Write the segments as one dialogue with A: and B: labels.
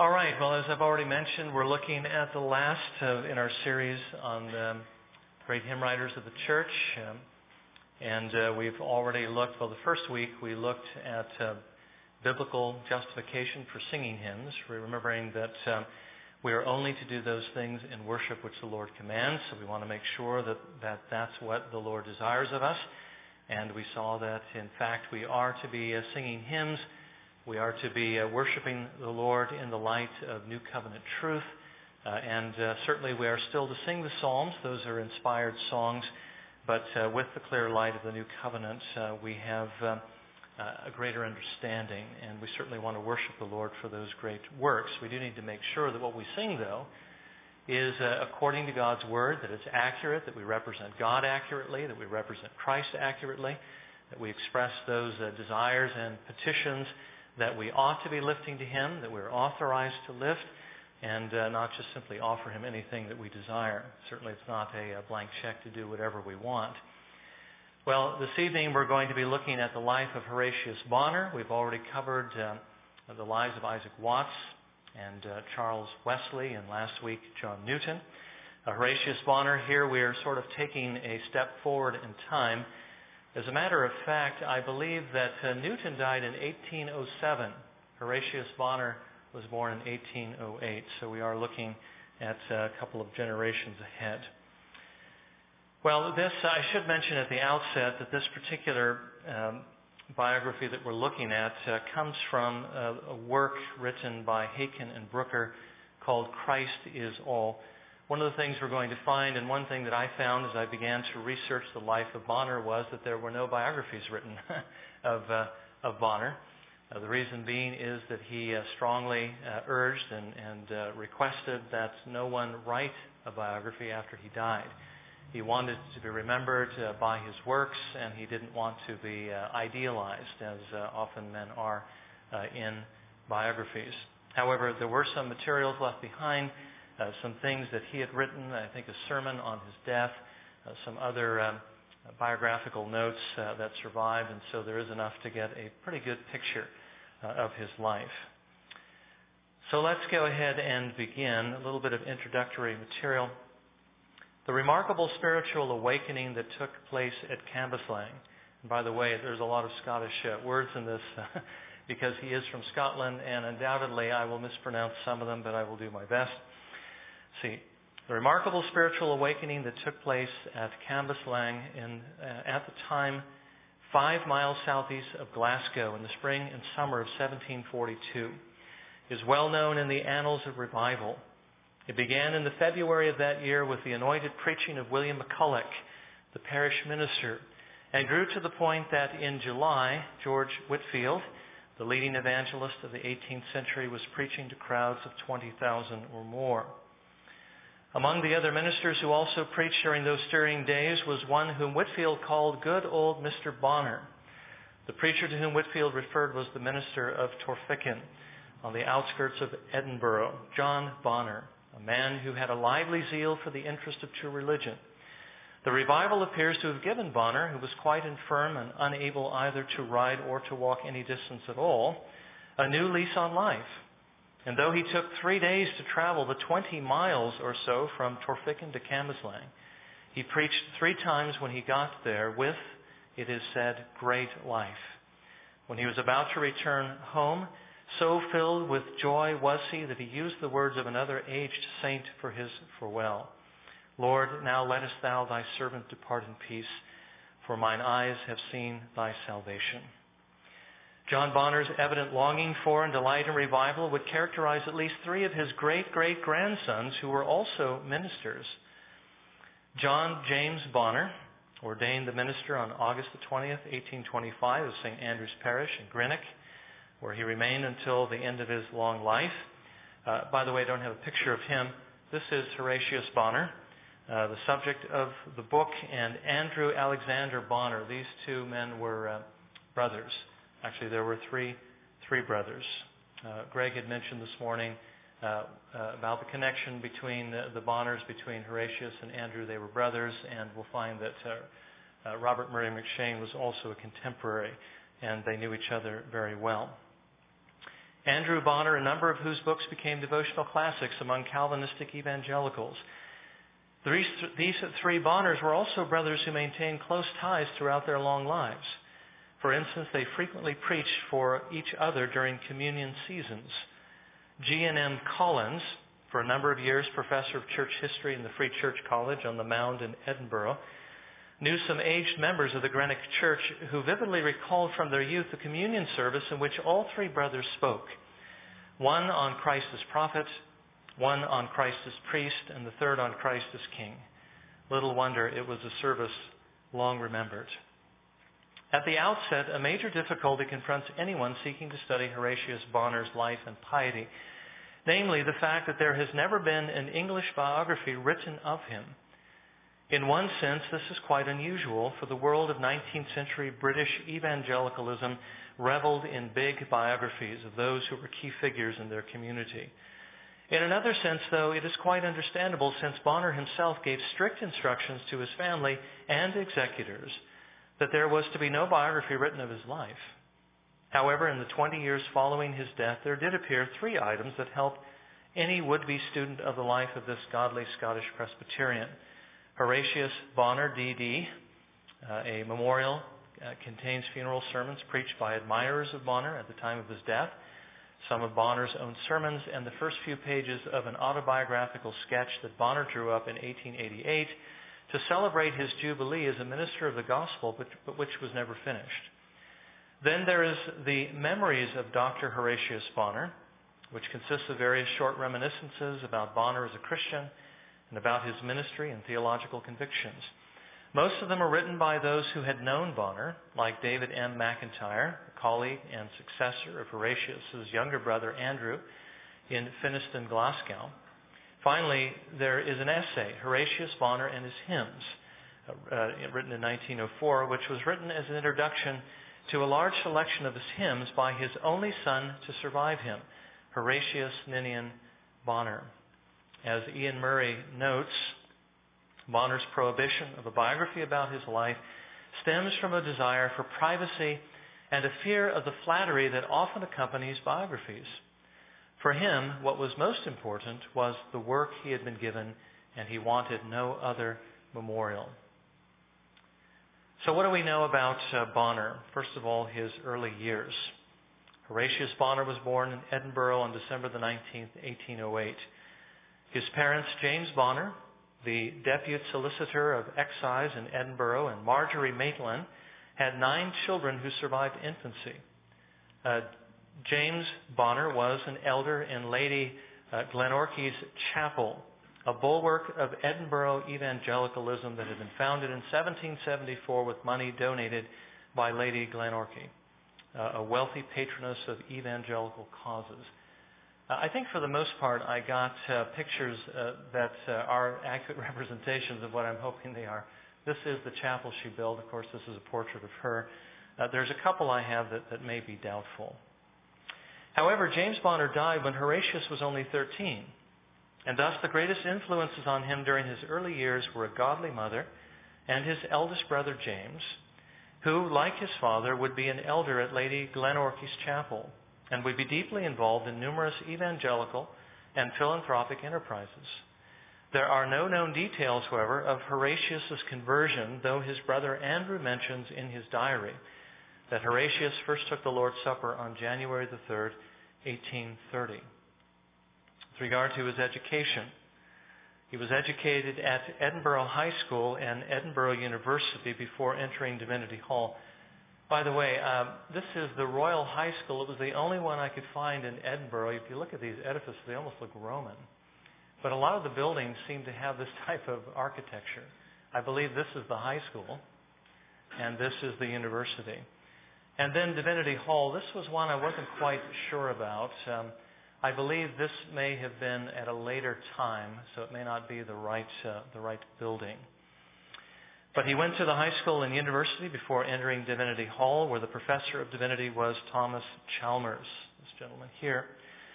A: All right. Well, as I've already mentioned, we're looking at the last in our series on the great hymn writers of the church. And we've already looked, well, the first week we looked at biblical justification for singing hymns, remembering that we are only to do those things in worship which the Lord commands. So we want to make sure that that's what the Lord desires of us. And we saw that, in fact, we are to be singing hymns. We are to be worshiping the Lord in the light of New Covenant truth. And certainly we are still to sing the Psalms. Those are inspired songs. But with the clear light of the New Covenant, we have a greater understanding. And we certainly want to worship the Lord for those great works. We do need to make sure that what we sing, though, is according to God's Word, that it's accurate, that we represent God accurately, that we represent Christ accurately, that we express those desires and petitions that we ought to be lifting to Him, that we're authorized to lift, and not just simply offer Him anything that we desire. Certainly it's not a blank check to do whatever we want. Well, this evening we're going to be looking at the life of Horatius Bonar. We've already covered the lives of Isaac Watts and Charles Wesley, and last week John Newton. Horatius Bonar, here we are sort of taking a step forward in time. As a matter of fact, I believe that Newton died in 1807. Horatius Bonar was born in 1808, so we are looking at a couple of generations ahead. Well, I should mention at the outset that this particular biography that we're looking at comes from a work written by Haken and Brooker called Christ is All. One of the things we're going to find, and one thing that I found as I began to research the life of Bonar, was that there were no biographies written of Bonar. The reason being is that he strongly urged and requested that no one write a biography after he died. He wanted to be remembered by his works, and he didn't want to be idealized, as often men are in biographies. However, there were some materials left behind, some things that he had written, I think a sermon on his death, some other biographical notes that survived, and so there is enough to get a pretty good picture of his life. So let's go ahead and begin. A little bit of introductory material. The remarkable spiritual awakening that took place at Cambuslang. And by the way, there's a lot of Scottish words in this because he is from Scotland, and undoubtedly I will mispronounce some of them, but I will do my best. See, the remarkable spiritual awakening that took place at Cambuslang at the time 5 miles southeast of Glasgow in the spring and summer of 1742 is well known in the annals of revival. It began in the February of that year with the anointed preaching of William McCulloch, the parish minister, and grew to the point that in July, George Whitefield, the leading evangelist of the 18th century, was preaching to crowds of 20,000 or more. Among the other ministers who also preached during those stirring days was one whom Whitefield called good old Mr. Bonar. The preacher to whom Whitefield referred was the minister of Torphicken on the outskirts of Edinburgh, John Bonar, a man who had a lively zeal for the interest of true religion. The revival appears to have given Bonar, who was quite infirm and unable either to ride or to walk any distance at all, a new lease on life. And though he took 3 days to travel the 20 miles or so from Torphicken to Cambuslang, he preached 3 times when he got there with, it is said, great life. When he was about to return home, so filled with joy was he that he used the words of another aged saint for his farewell. Lord, now lettest thou thy servant depart in peace, for mine eyes have seen thy salvation. John Bonar's evident longing for and delight in revival would characterize at least 3 of his great-great-grandsons who were also ministers. John James Bonar, ordained the minister on August the 20th, 1825 of St. Andrew's Parish in Greenock, where he remained until the end of his long life. By the way, I don't have a picture of him. This is Horatius Bonar, the subject of the book, and Andrew Alexander Bonar. These 2 men were brothers. Actually, there were three brothers. Greg had mentioned this morning about the connection between the Bonars, between Horatius and Andrew. They were brothers, and we'll find that Robert Murray McShane was also a contemporary, and they knew each other very well. Andrew Bonner, a number of whose books became devotional classics among Calvinistic evangelicals. These three Bonners were also brothers who maintained close ties throughout their long lives. For instance, they frequently preached for each other during communion seasons. G.N.M. Collins, for a number of years professor of church history in the Free Church College on the Mound in Edinburgh, knew some aged members of the Greenock Church who vividly recalled from their youth the communion service in which all three brothers spoke. One on Christ as prophet, one on Christ as priest, and the third on Christ as king. Little wonder it was a service long remembered. At the outset, a major difficulty confronts anyone seeking to study Horatius Bonner's life and piety, namely the fact that there has never been an English biography written of him. In one sense, this is quite unusual, for the world of 19th century British evangelicalism reveled in big biographies of those who were key figures in their community. In another sense, though, it is quite understandable, since Bonner himself gave strict instructions to his family and executors that there was to be no biography written of his life. However, in the 20 years following his death, there did appear three items that helped any would-be student of the life of this godly Scottish Presbyterian. Horatius Bonner, D.D., a memorial contains funeral sermons preached by admirers of Bonner at the time of his death, some of Bonner's own sermons, and the first few pages of an autobiographical sketch that Bonner drew up in 1888 to celebrate his jubilee as a minister of the gospel, but which was never finished. Then there is the Memories of Dr. Horatius Bonner, which consists of various short reminiscences about Bonner as a Christian and about his ministry and theological convictions. Most of them are written by those who had known Bonner, like David M. McIntyre, a colleague and successor of Horatius' younger brother Andrew in Finiston, Glasgow. Finally, there is an essay, Horatius Bonner and His Hymns, written in 1904, which was written as an introduction to a large selection of his hymns by his only son to survive him, Horatius Ninian Bonner. As Ian Murray notes, Bonner's prohibition of a biography about his life stems from a desire for privacy and a fear of the flattery that often accompanies biographies. For him, what was most important was the work he had been given, and he wanted no other memorial. So what do we know about Bonner? First of all, his early years. Horatius Bonner was born in Edinburgh on December the 19th, 1808. His parents, James Bonner, the Depute Solicitor of Excise in Edinburgh, and Marjorie Maitland, had 9 children who survived infancy. James Bonner was an elder in Lady Glenorchy's chapel, a bulwark of Edinburgh evangelicalism that had been founded in 1774 with money donated by Lady Glenorchy, a wealthy patroness of evangelical causes. I think for the most part I got pictures that are accurate representations of what I'm hoping they are. This is the chapel she built. Of course, this is a portrait of her. There's a couple I have that may be doubtful. However, James Bonner died when Horatius was only 13, and thus the greatest influences on him during his early years were a godly mother and his eldest brother James, who, like his father, would be an elder at Lady Glenorchy's chapel and would be deeply involved in numerous evangelical and philanthropic enterprises. There are no known details, however, of Horatius' conversion, though his brother Andrew mentions in his diary that Horatius first took the Lord's Supper on January the 3rd, 1830. With regard to his education, he was educated at Edinburgh High School and Edinburgh University before entering Divinity Hall. By the way, this is the Royal High School. It was the only one I could find in Edinburgh. If you look at these edifices, they almost look Roman. But a lot of the buildings seem to have this type of architecture. I believe this is the high school, and this is the university. And then Divinity Hall, this was one I wasn't quite sure about. I believe this may have been at a later time, so it may not be the right building. But he went to the high school and university before entering Divinity Hall, where the professor of divinity was Thomas Chalmers, this gentleman here,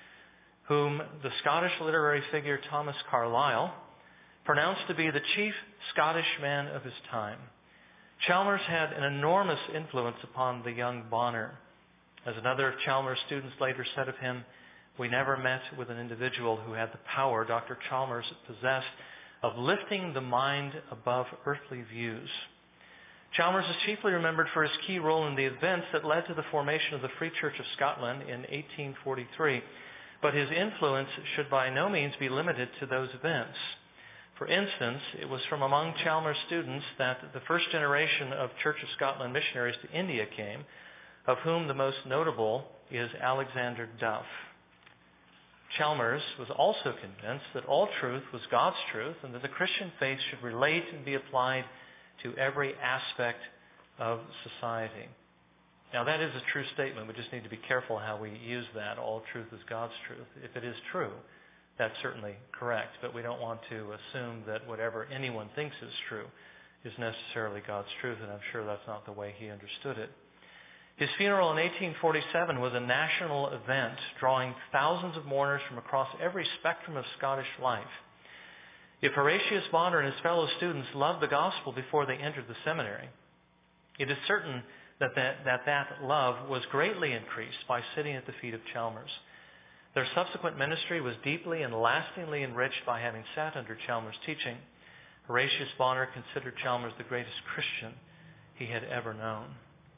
A: whom the Scottish literary figure Thomas Carlyle pronounced to be the chief Scottish man of his time. Chalmers had an enormous influence upon the young Bonner. As another of Chalmers' students later said of him, "We never met with an individual who had the power Dr. Chalmers possessed of lifting the mind above earthly views." Chalmers is chiefly remembered for his key role in the events that led to the formation of the Free Church of Scotland in 1843, but his influence should by no means be limited to those events. For instance, it was from among Chalmers' students that the first generation of Church of Scotland missionaries to India came, of whom the most notable is Alexander Duff. Chalmers was also convinced that all truth was God's truth and that the Christian faith should relate and be applied to every aspect of society. Now that is a true statement. We just need to be careful how we use that. All truth is God's truth. If it is true, that's certainly correct. But we don't want to assume that whatever anyone thinks is true is necessarily God's truth, and I'm sure that's not the way he understood it. His funeral in 1847 was a national event, drawing thousands of mourners from across every spectrum of Scottish life. If Horatius Bonar and his fellow students loved the gospel before they entered the seminary, it is certain that love was greatly increased by sitting at the feet of Chalmers. Their subsequent ministry was deeply and lastingly enriched by having sat under Chalmers' teaching. Horatius Bonar considered Chalmers the greatest Christian he had ever known.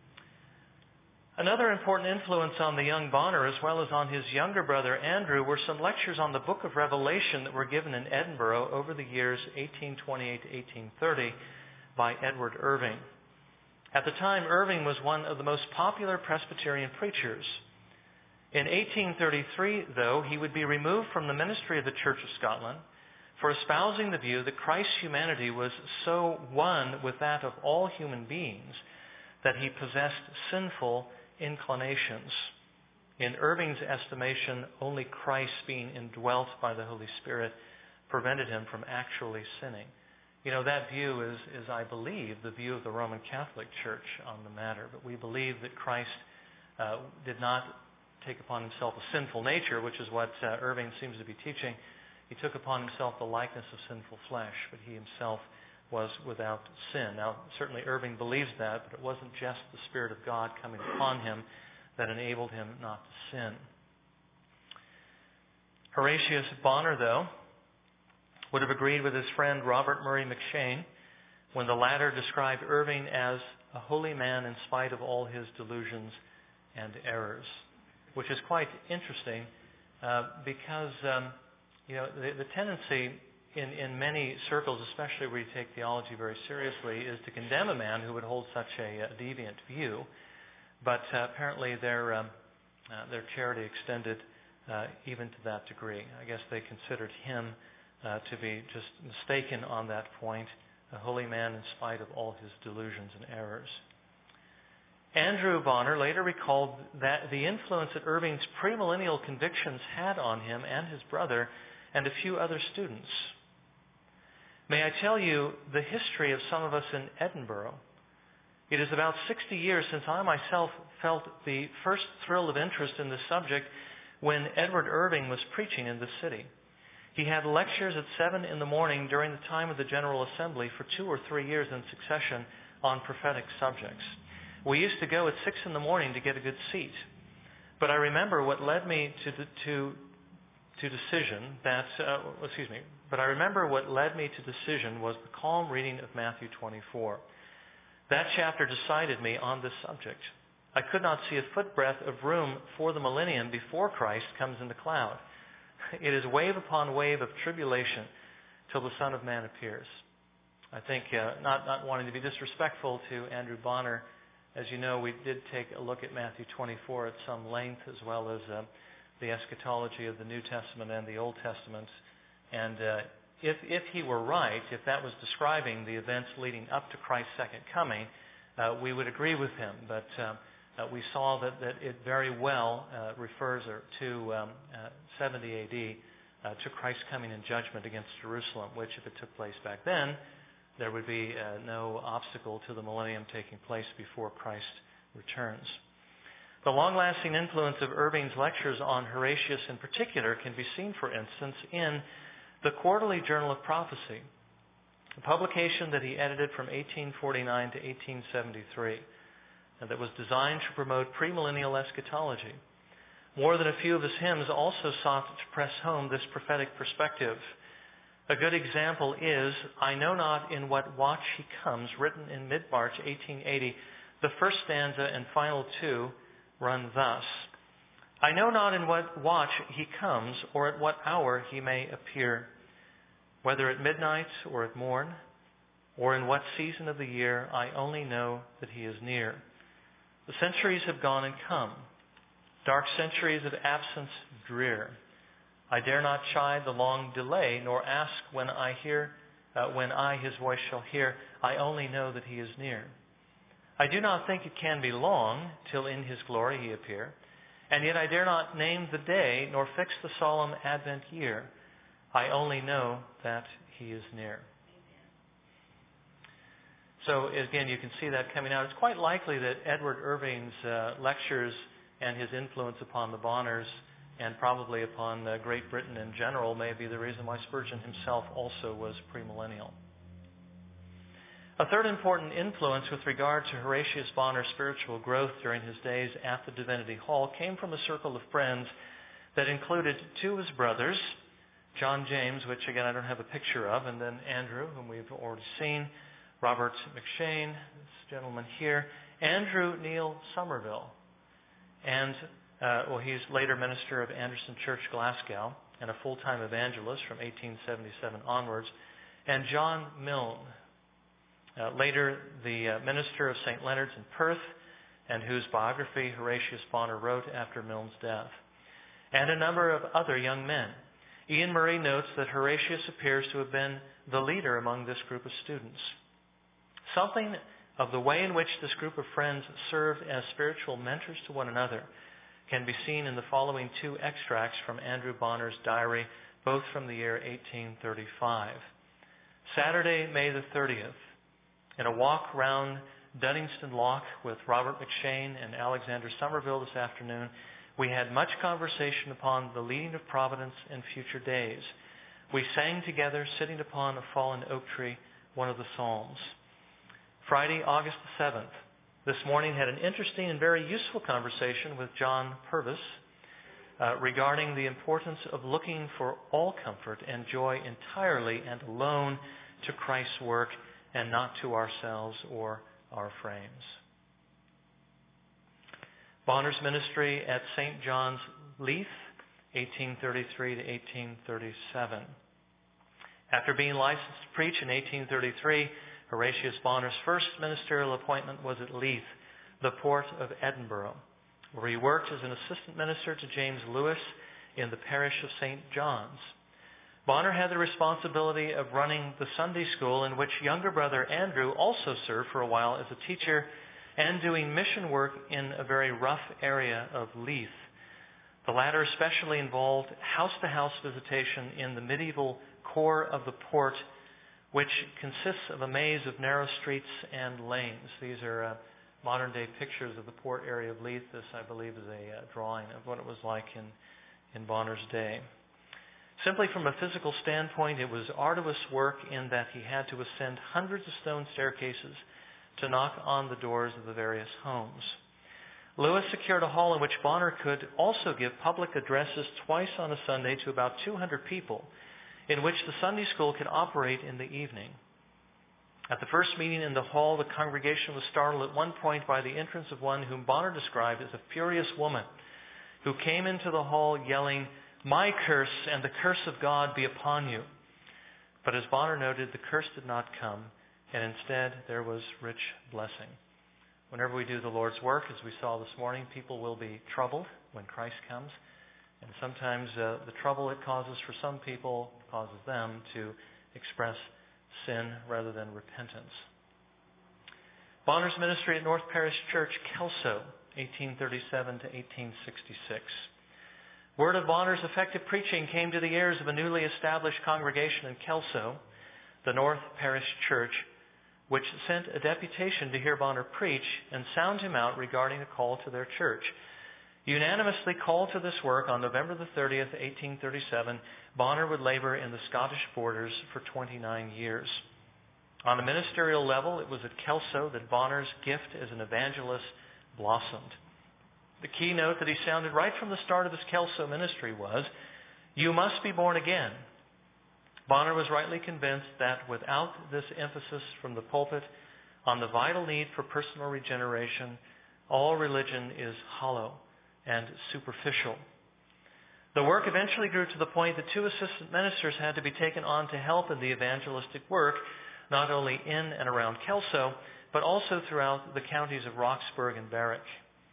A: Another important influence on the young Bonar, as well as on his younger brother Andrew, were some lectures on the Book of Revelation that were given in Edinburgh over the years 1828 to 1830 by Edward Irving. At the time, Irving was one of the most popular Presbyterian preachers. In 1833, though, he would be removed from the ministry of the Church of Scotland for espousing the view that Christ's humanity was so one with that of all human beings that he possessed sinful inclinations. In Irving's estimation, only Christ being indwelt by the Holy Spirit prevented him from actually sinning. You know, that view is, I believe, the view of the Roman Catholic Church on the matter. But we believe that Christ did not take upon himself a sinful nature, which is what Irving seems to be teaching. He took upon himself the likeness of sinful flesh, but he himself was without sin. Now, certainly Irving believes that, but it wasn't just the Spirit of God coming upon him that enabled him not to sin. Horatius Bonar, though, would have agreed with his friend Robert Murray McCheyne when the latter described Irving as a holy man in spite of all his delusions and errors, which is quite interesting because the tendency in many circles, especially where you take theology very seriously, is to condemn a man who would hold such a deviant view. But apparently their charity extended even to that degree. I guess they considered him to be just mistaken on that point, a holy man in spite of all his delusions and errors. Andrew Bonar later recalled that the influence that Irving's premillennial convictions had on him and his brother and a few other students. May I tell you the history of some of us in Edinburgh? It is about 60 years since I myself felt the first thrill of interest in this subject when Edward Irving was preaching in the city. He had lectures at 7 in the morning during the time of the General Assembly for 2 or 3 years in succession on prophetic subjects. We used to go at 6 in the morning to get a good seat. But I remember what led me to decision was the calm reading of Matthew 24. That chapter decided me on this subject. I could not see a footbreadth of room for the millennium before Christ comes in the cloud. It is wave upon wave of tribulation till the Son of Man appears. I think, not wanting to be disrespectful to Andrew Bonar, as you know, we did take a look at Matthew 24 at some length, as well as the eschatology of the New Testament and the Old Testament. And if he were right, if that was describing the events leading up to Christ's second coming, we would agree with him. But we saw that it very well refers to 70 AD to Christ's coming in judgment against Jerusalem, which, if it took place back then, there would be no obstacle to the millennium taking place before Christ returns. The long-lasting influence of Irving's lectures on Horatius in particular can be seen, for instance, in the Quarterly Journal of Prophecy, a publication that he edited from 1849 to 1873. and that was designed to promote premillennial eschatology. More than a few of his hymns also sought to press home this prophetic perspective. A good example is I Know Not in What Watch He Comes, written in mid-March 1880. The first stanza and final two run thus: I know not in what watch He comes, or at what hour He may appear, whether at midnight or at morn, or in what season of the year, I only know that He is near. The centuries have gone and come, dark centuries of absence drear. I dare not chide the long delay, nor ask when I His voice shall hear. I only know that He is near. I do not think it can be long till in His glory He appear, and yet I dare not name the day, nor fix the solemn Advent year. I only know that He is near. So again, you can see that coming out. It's quite likely that Edward Irving's lectures and his influence upon the Bonners, and probably upon Great Britain in general, may be the reason why Spurgeon himself also was premillennial. A third important influence with regard to Horatius Bonner's spiritual growth during his days at the Divinity Hall came from a circle of friends that included two of his brothers, John James, which again I don't have a picture of, and then Andrew, whom we've already seen, Robert McShane, this gentleman here, Andrew Neil Somerville, and he's later minister of Anderson Church, Glasgow, and a full-time evangelist from 1877 onwards, and John Milne, later the minister of St. Leonard's in Perth, and whose biography Horatius Bonner wrote after Milne's death, and a number of other young men. Ian Murray notes that Horatius appears to have been the leader among this group of students. Something of the way in which this group of friends served as spiritual mentors to one another can be seen in the following two extracts from Andrew Bonner's diary, both from the year 1835. Saturday, May the 30th. In a walk round Duddingston Loch with Robert McShane and Alexander Somerville this afternoon, we had much conversation upon the leading of Providence in future days. We sang together, sitting upon a fallen oak tree, one of the Psalms. Friday, August the 7th. This morning had an interesting and very useful conversation with John Purvis regarding the importance of looking for all comfort and joy entirely and alone to Christ's work and not to ourselves or our frames. Bonner's ministry at St. John's, Leith, 1833 to 1837. After being licensed to preach in 1833, Horatius Bonner's first ministerial appointment was at Leith, the port of Edinburgh, where he worked as an assistant minister to James Lewis in the parish of St. John's. Bonner had the responsibility of running the Sunday school, in which younger brother Andrew also served for a while as a teacher and doing mission work in a very rough area of Leith. The latter especially involved house-to-house visitation in the medieval core of the port, which consists of a maze of narrow streets and lanes. These are modern-day pictures of the port area of Leith. This, I believe, is a drawing of what it was like in Bonner's day. Simply from a physical standpoint, it was arduous work in that he had to ascend hundreds of stone staircases to knock on the doors of the various homes. Lewis secured a hall in which Bonner could also give public addresses twice on a Sunday to about 200 people, in which the Sunday school could operate in the evening. At the first meeting in the hall, the congregation was startled at one point by the entrance of one whom Bonner described as a furious woman, who came into the hall yelling, "My curse and the curse of God be upon you." But as Bonner noted, the curse did not come, and instead there was rich blessing. Whenever we do the Lord's work, as we saw this morning, people will be troubled when Christ comes. And sometimes the trouble it causes for some people causes them to express sin rather than repentance. Bonner's ministry at North Parish Church, Kelso, 1837 to 1866. Word of Bonner's effective preaching came to the ears of a newly established congregation in Kelso, the North Parish Church, which sent a deputation to hear Bonner preach and sound him out regarding a call to their church. Unanimously called to this work on November the 30th, 1837, Bonner would labor in the Scottish borders for 29 years. On a ministerial level, it was at Kelso that Bonner's gift as an evangelist blossomed. The key note that he sounded right from the start of his Kelso ministry was, "You must be born again." Bonner was rightly convinced that without this emphasis from the pulpit on the vital need for personal regeneration, all religion is hollow and superficial. The work eventually grew to the point that 2 assistant ministers had to be taken on to help in the evangelistic work, not only in and around Kelso, but also throughout the counties of Roxburgh and Berwick,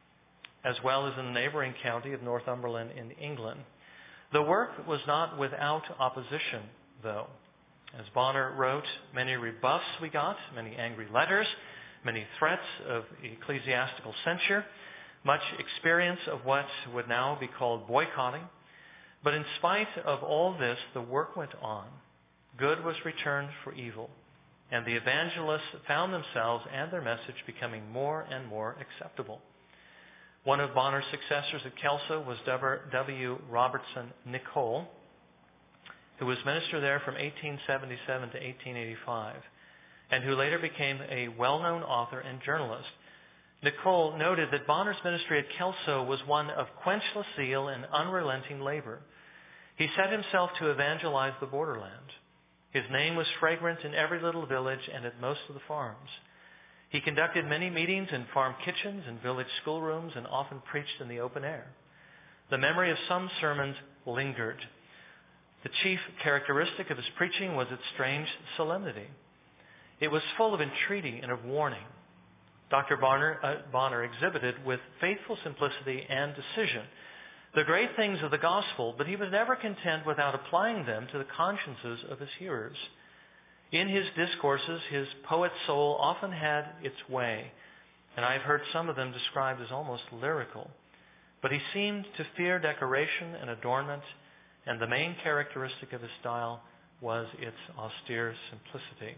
A: as well as in the neighboring county of Northumberland in England. The work was not without opposition, though. As Bonner wrote, many rebuffs we got, many angry letters, many threats of ecclesiastical censure, much experience of what would now be called boycotting. But in spite of all this, the work went on. Good was returned for evil, and the evangelists found themselves and their message becoming more and more acceptable. One of Bonner's successors at Kelso was W. Robertson Nicoll, who was minister there from 1877 to 1885, and who later became a well-known author and journalist. Nicoll noted that Bonner's ministry at Kelso was one of quenchless zeal and unrelenting labor. He set himself to evangelize the borderland. His name was fragrant in every little village and at most of the farms. He conducted many meetings in farm kitchens and village schoolrooms and often preached in the open air. The memory of some sermons lingered. The chief characteristic of his preaching was its strange solemnity. It was full of entreaty and of warning. Dr. Bonner exhibited with faithful simplicity and decision the great things of the gospel, but he was never content without applying them to the consciences of his hearers. In his discourses, his poet soul often had its way, and I've heard some of them described as almost lyrical. But he seemed to fear decoration and adornment, and the main characteristic of his style was its austere simplicity.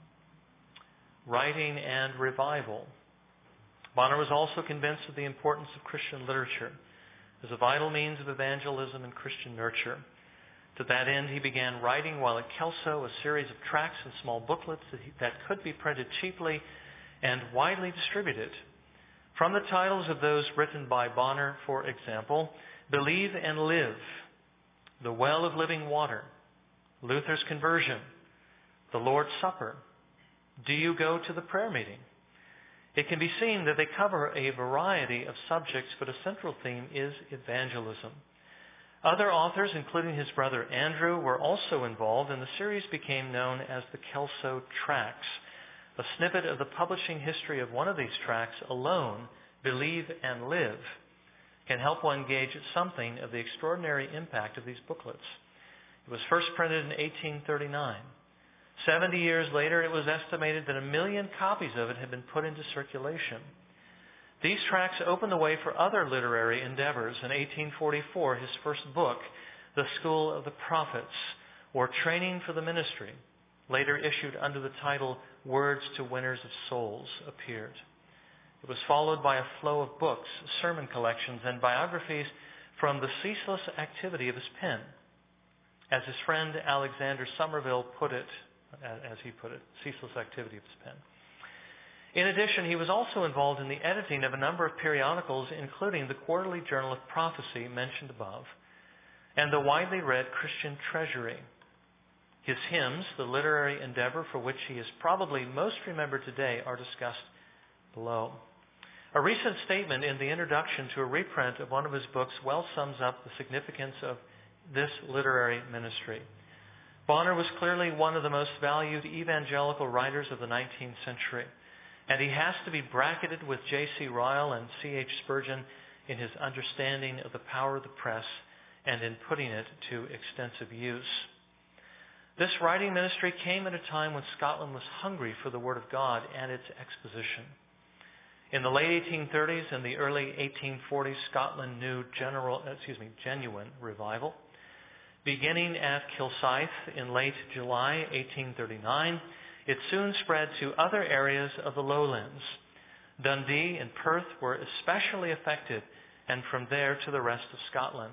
A: Writing and revival. Bonner was also convinced of the importance of Christian literature as a vital means of evangelism and Christian nurture. To that end, he began writing while at Kelso a series of tracts and small booklets that could be printed cheaply and widely distributed. From the titles of those written by Bonner, for example, Believe and Live, The Well of Living Water, Luther's Conversion, The Lord's Supper, Do You Go to the Prayer Meeting? It can be seen that they cover a variety of subjects, but a central theme is evangelism. Other authors, including his brother Andrew, were also involved, and the series became known as the Kelso Tracts. A snippet of the publishing history of one of these tracts alone, Believe and Live, can help one gauge something of the extraordinary impact of these booklets. It was first printed in 1839. 70 years later, it was estimated that 1 million copies of it had been put into circulation. These tracts opened the way for other literary endeavors. In 1844, his first book, The School of the Prophets, or Training for the Ministry, later issued under the title Words to Winners of Souls, appeared. It was followed by a flow of books, sermon collections, and biographies from the ceaseless activity of his pen. As his friend Alexander Somerville put it, ceaseless activity of his pen. In addition, he was also involved in the editing of a number of periodicals, including the Quarterly Journal of Prophecy mentioned above, and the widely read Christian Treasury. His hymns, the literary endeavor for which he is probably most remembered today, are discussed below. A recent statement in the introduction to a reprint of one of his books well sums up the significance of this literary ministry. Bonner was clearly one of the most valued evangelical writers of the 19th century, and he has to be bracketed with J.C. Ryle and C.H. Spurgeon in his understanding of the power of the press and in putting it to extensive use. This writing ministry came at a time when Scotland was hungry for the Word of God and its exposition. In the late 1830s and the early 1840s, Scotland knew genuine revival. Beginning at Kilsyth in late July 1839, it soon spread to other areas of the lowlands. Dundee and Perth were especially affected, and from there to the rest of Scotland.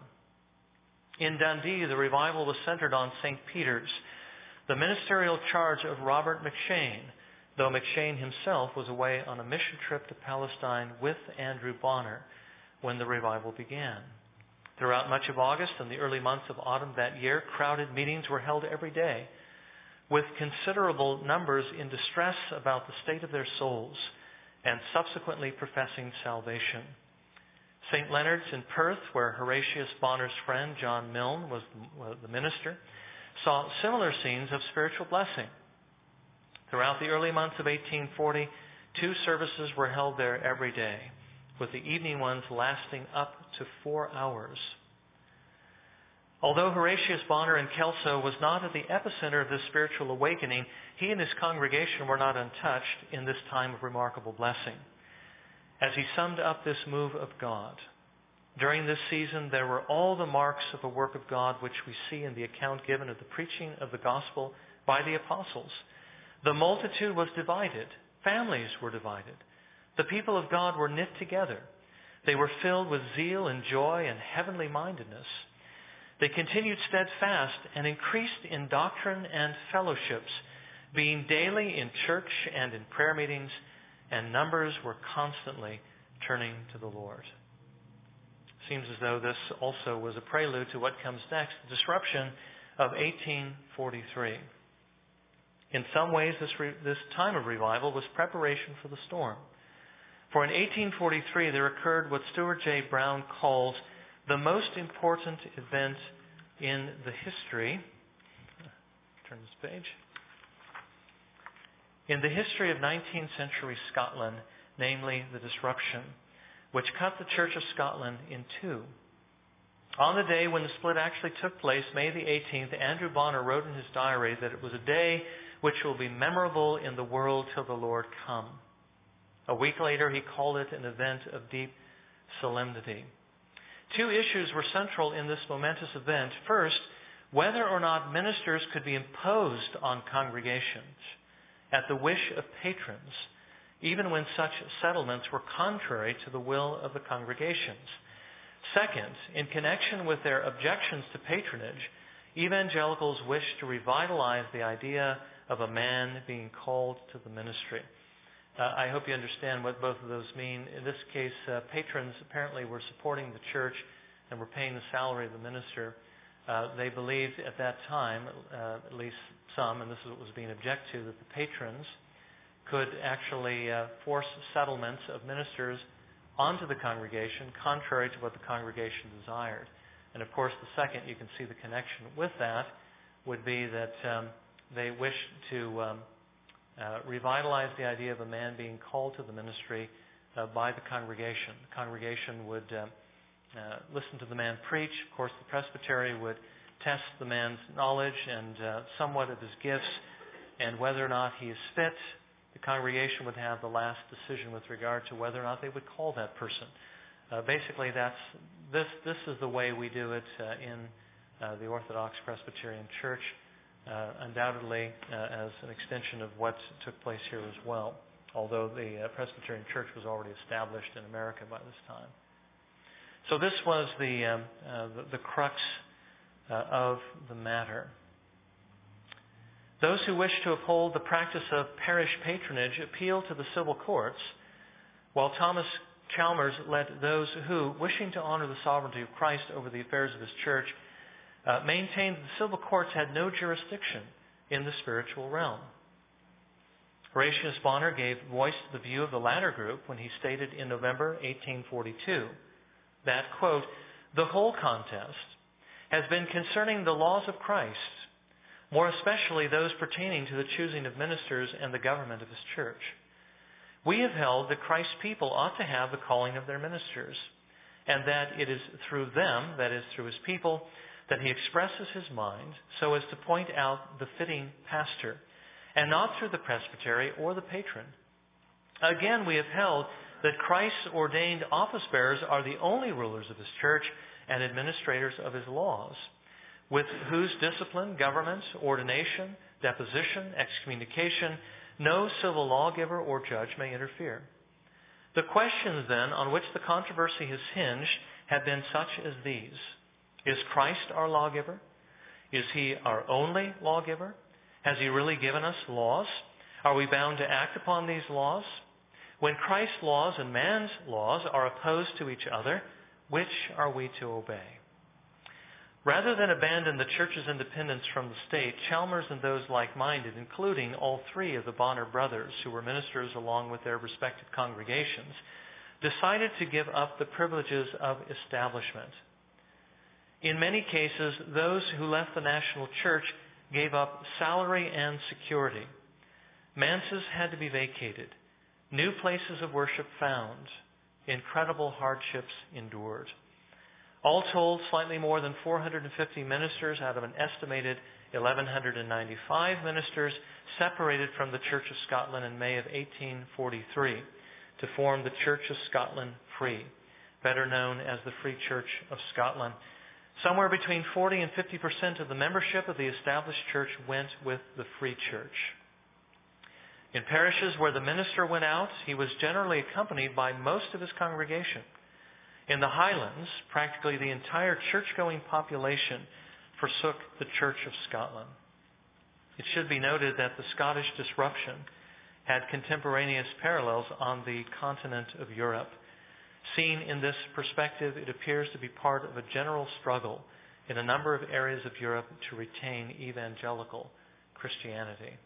A: In Dundee, the revival was centered on St. Peter's. The ministerial charge of Robert McShane, though McShane himself was away on a mission trip to Palestine with Andrew Bonner when the revival began. Throughout much of August and the early months of autumn that year, crowded meetings were held every day, with considerable numbers in distress about the state of their souls and subsequently professing salvation. St. Leonard's in Perth, where Horatius Bonner's friend John Milne was the minister, saw similar scenes of spiritual blessing. Throughout the early months of 1840, 2 services were held there every day, with the evening ones lasting up to 4 hours. Although Horatius Bonner in Kelso was not at the epicenter of this spiritual awakening, he and his congregation were not untouched in this time of remarkable blessing. As he summed up this move of God, during this season there were all the marks of the work of God which we see in the account given of the preaching of the gospel by the apostles. The multitude was divided. Families were divided. The people of God were knit together. They were filled with zeal and joy and heavenly mindedness. They continued steadfast and increased in doctrine and fellowships, being daily in church and in prayer meetings, and numbers were constantly turning to the Lord. Seems as though this also was a prelude to what comes next, the disruption of 1843. In some ways, this time of revival was preparation for the storm. For in 1843, there occurred what Stuart J. Brown calls the most important event in the history. Turn this page. In the history of 19th century Scotland, namely the disruption, which cut the Church of Scotland in 2. On the day when the split actually took place, May the 18th, Andrew Bonner wrote in his diary that it was a day which will be memorable in the world till the Lord come. A week later, he called it an event of deep solemnity. 2 issues were central in this momentous event. First, whether or not ministers could be imposed on congregations at the wish of patrons, even when such settlements were contrary to the will of the congregations. Second, in connection with their objections to patronage, evangelicals wished to revitalize the idea of a man being called to the ministry. I hope you understand what both of those mean. In this case, patrons apparently were supporting the church and were paying the salary of the minister. They believed at that time, at least some, and this is what was being objected to, that the patrons could actually force settlements of ministers onto the congregation, contrary to what the congregation desired. And of course, the second, you can see the connection with that, would be that they wished to revitalize the idea of a man being called to the ministry by the congregation. The congregation would listen to the man preach. Of course, the presbytery would test the man's knowledge and somewhat of his gifts, and whether or not he is fit. The congregation would have the last decision with regard to whether or not they would call that person. Basically, this is the way we do it in the Orthodox Presbyterian Church, undoubtedly as an extension of what took place here as well, although the Presbyterian Church was already established in America by this time. So this was the crux of the matter. Those who wish to uphold the practice of parish patronage appeal to the civil courts, while Thomas Chalmers led those who, wishing to honor the sovereignty of Christ over the affairs of his church, maintained that the civil courts had no jurisdiction in the spiritual realm. Horatius Bonner gave voice to the view of the latter group when he stated in November 1842 that, quote, "The whole contest has been concerning the laws of Christ, more especially those pertaining to the choosing of ministers and the government of his church. We have held that Christ's people ought to have the calling of their ministers, and that it is through them, that is, through his people, that he expresses his mind so as to point out the fitting pastor, and not through the presbytery or the patron. Again, we have held that Christ's ordained office bearers are the only rulers of his church and administrators of his laws, with whose discipline, government, ordination, deposition, excommunication, no civil lawgiver or judge may interfere. The questions, then, on which the controversy has hinged have been such as these. Is Christ our lawgiver? Is he our only lawgiver? Has he really given us laws? Are we bound to act upon these laws? When Christ's laws and man's laws are opposed to each other, which are we to obey? Rather than abandon the church's independence from the state, Chalmers and those like-minded, including all three of the Bonner brothers who were ministers along with their respective congregations, decided to give up the privileges of establishment. In many cases, those who left the national church gave up salary and security. Manses had to be vacated, new places of worship found, incredible hardships endured. All told, slightly more than 450 ministers out of an estimated 1,195 ministers separated from the Church of Scotland in May of 1843 to form the Church of Scotland Free, better known as the Free Church of Scotland. Somewhere between 40 and 50% of the membership of the established church went with the Free Church. In parishes where the minister went out, he was generally accompanied by most of his congregation. In the Highlands, practically the entire church-going population forsook the Church of Scotland. It should be noted that the Scottish disruption had contemporaneous parallels on the continent of Europe. Seen in this perspective, it appears to be part of a general struggle in a number of areas of Europe to retain evangelical Christianity.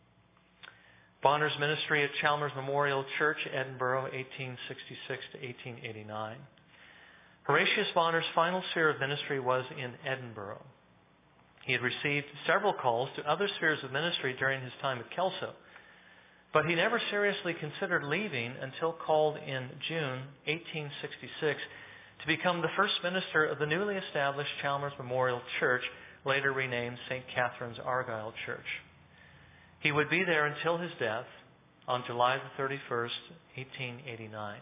A: Bonner's ministry at Chalmers Memorial Church, Edinburgh, 1866 to 1889. Horatius Bonner's final sphere of ministry was in Edinburgh. He had received several calls to other spheres of ministry during his time at Kelso, but he never seriously considered leaving until called in June 1866 to become the first minister of the newly established Chalmers Memorial Church, later renamed St. Catherine's Argyle Church. He would be there until his death on July the 31st, 1889.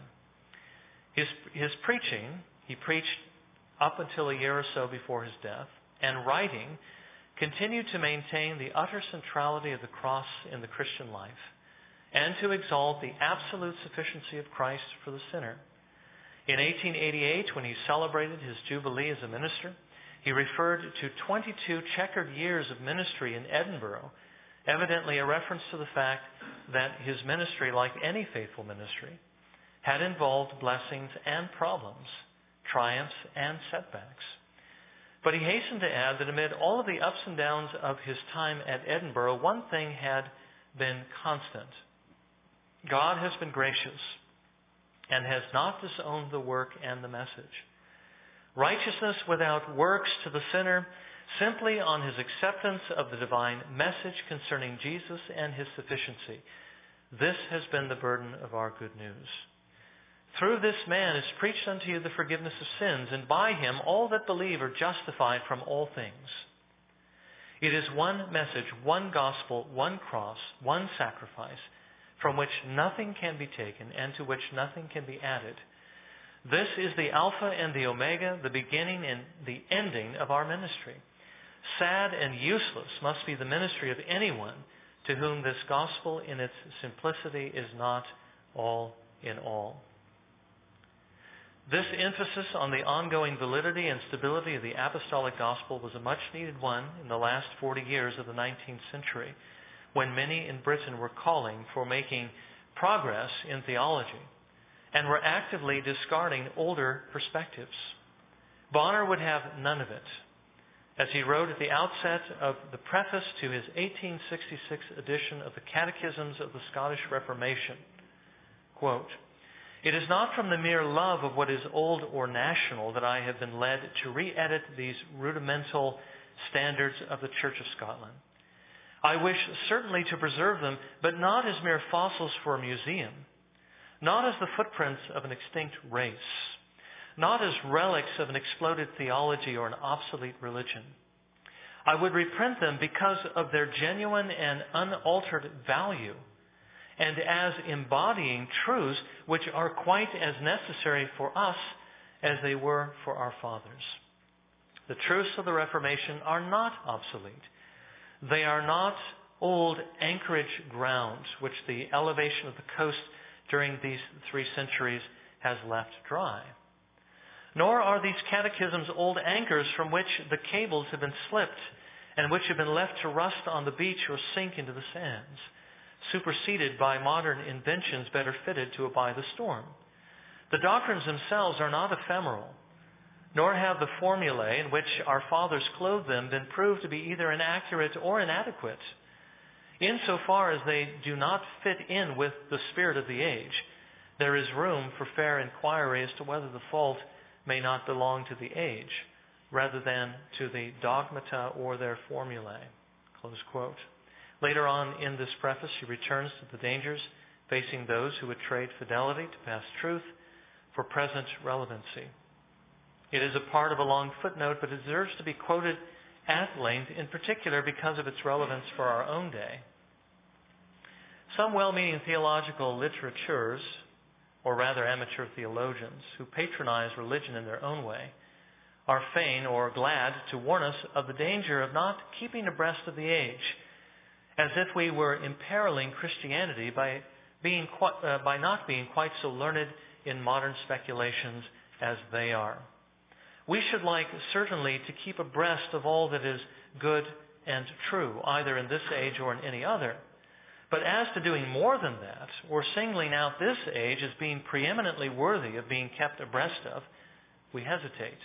A: His preaching, he preached up until a year or so before his death, and writing continued to maintain the utter centrality of the cross in the Christian life and to exalt the absolute sufficiency of Christ for the sinner. In 1888, when he celebrated his jubilee as a minister, he referred to 22 checkered years of ministry in Edinburgh, evidently a reference to the fact that his ministry, like any faithful ministry, had involved blessings and problems, triumphs and setbacks. But he hastened to add that amid all of the ups and downs of his time at Edinburgh, one thing had been constant. God has been gracious and has not disowned the work and the message. Righteousness without works to the sinner, simply on his acceptance of the divine message concerning Jesus and his sufficiency. This has been the burden of our good news. Through this man is preached unto you the forgiveness of sins, and by him all that believe are justified from all things. It is one message, one gospel, one cross, one sacrifice, from which nothing can be taken and to which nothing can be added. This is the Alpha and the Omega, the beginning and the ending of our ministry. Sad and useless must be the ministry of anyone to whom this gospel in its simplicity is not all in all. This emphasis on the ongoing validity and stability of the apostolic gospel was a much-needed one in the last 40 years of the 19th century, when many in Britain were calling for making progress in theology and were actively discarding older perspectives. Bonner would have none of it. As he wrote at the outset of the preface to his 1866 edition of the Catechisms of the Scottish Reformation, quote, "It is not from the mere love of what is old or national that I have been led to re-edit these rudimental standards of the Church of Scotland. I wish certainly to preserve them, but not as mere fossils for a museum, not as the footprints of an extinct race, not as relics of an exploded theology or an obsolete religion. I would reprint them because of their genuine and unaltered value, and as embodying truths which are quite as necessary for us as they were for our fathers. The truths of the Reformation are not obsolete. They are not old anchorage grounds which the elevation of the coast during these 3 centuries has left dry. Nor are these catechisms old anchors from which the cables have been slipped and which have been left to rust on the beach or sink into the sands. superseded by modern inventions better fitted to abide the storm. The doctrines themselves are not ephemeral, nor have the formulae in which our fathers clothed them been proved to be either inaccurate or inadequate. Insofar as they do not fit in with the spirit of the age, there is room for fair inquiry as to whether the fault may not belong to the age, rather than to the dogmata or their formulae. Close quote. Later on in this preface, he returns to the dangers facing those who would trade fidelity to past truth for present relevancy. It is a part of a long footnote, but it deserves to be quoted at length, in particular because of its relevance for our own day. Some well-meaning theological literateurs, or rather amateur theologians, who patronize religion in their own way, are fain or glad to warn us of the danger of not keeping abreast of the age, as if we were imperiling Christianity by not being quite so learned in modern speculations as they are. We should like certainly to keep abreast of all that is good and true, either in this age or in any other. But as to doing more than that, or singling out this age as being preeminently worthy of being kept abreast of, we hesitate.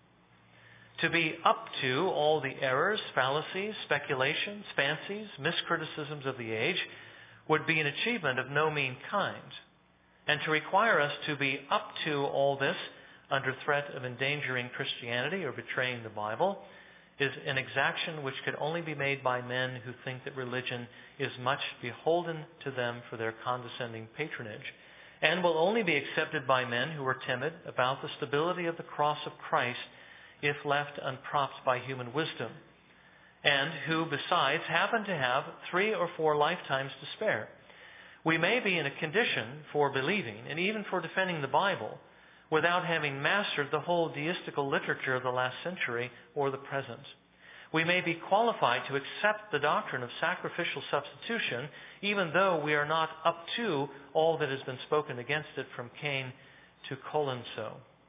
A: To be up to all the errors, fallacies, speculations, fancies, miscriticisms of the age would be an achievement of no mean kind. And to require us to be up to all this under threat of endangering Christianity or betraying the Bible is an exaction which could only be made by men who think that religion is much beholden to them for their condescending patronage, and will only be accepted by men who are timid about the stability of the cross of Christ if left unpropped by human wisdom, and who, besides, happen to have 3 or 4 lifetimes to spare. We may be in a condition for believing, and even for defending the Bible, without having mastered the whole deistical literature of the last century or the present. We may be qualified to accept the doctrine of sacrificial substitution, even though we are not up to all that has been spoken against it from Cain to Colenso.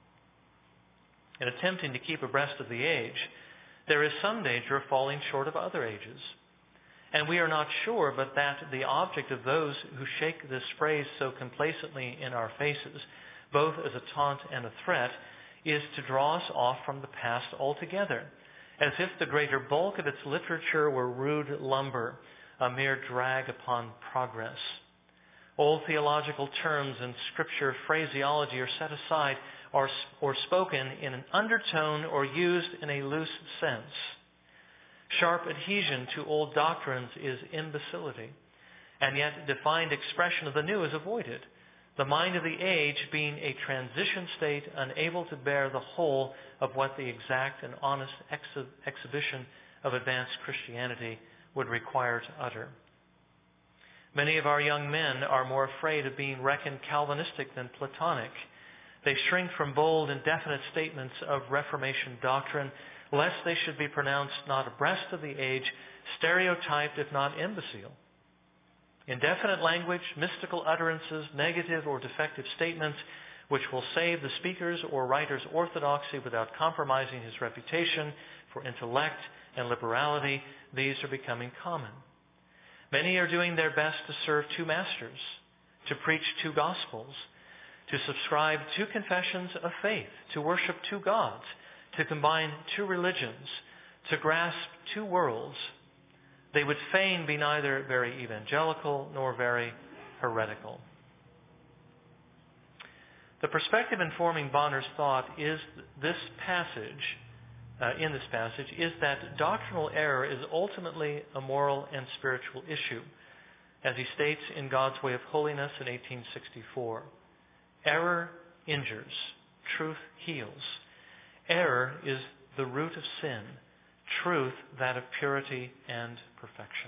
A: In attempting to keep abreast of the age, there is some danger of falling short of other ages. And we are not sure but that the object of those who shake this phrase so complacently in our faces, both as a taunt and a threat, is to draw us off from the past altogether, as if the greater bulk of its literature were rude lumber, a mere drag upon progress. Old theological terms and scripture phraseology are set aside or spoken in an undertone or used in a loose sense. Sharp adhesion to old doctrines is imbecility, and yet defined expression of the new is avoided, the mind of the age being a transition state unable to bear the whole of what the exact and honest exhibition of advanced Christianity would require to utter. Many of our young men are more afraid of being reckoned Calvinistic than Platonic. They shrink from bold and definite statements of Reformation doctrine, lest they should be pronounced not abreast of the age, stereotyped if not imbecile. Indefinite language, mystical utterances, negative or defective statements, which will save the speaker's or writer's orthodoxy without compromising his reputation for intellect and liberality, these are becoming common. Many are doing their best to serve 2 masters, to preach 2 gospels, to subscribe 2 confessions of faith, to worship 2 gods, to combine 2 religions, to grasp 2 worlds. They would fain be neither very evangelical nor very heretical. The perspective informing Bonner's thought is this passage, is that doctrinal error is ultimately a moral and spiritual issue, as he states in God's Way of Holiness in 1864. Error injures, truth heals. Error is the root of sin, truth that of purity and perfection.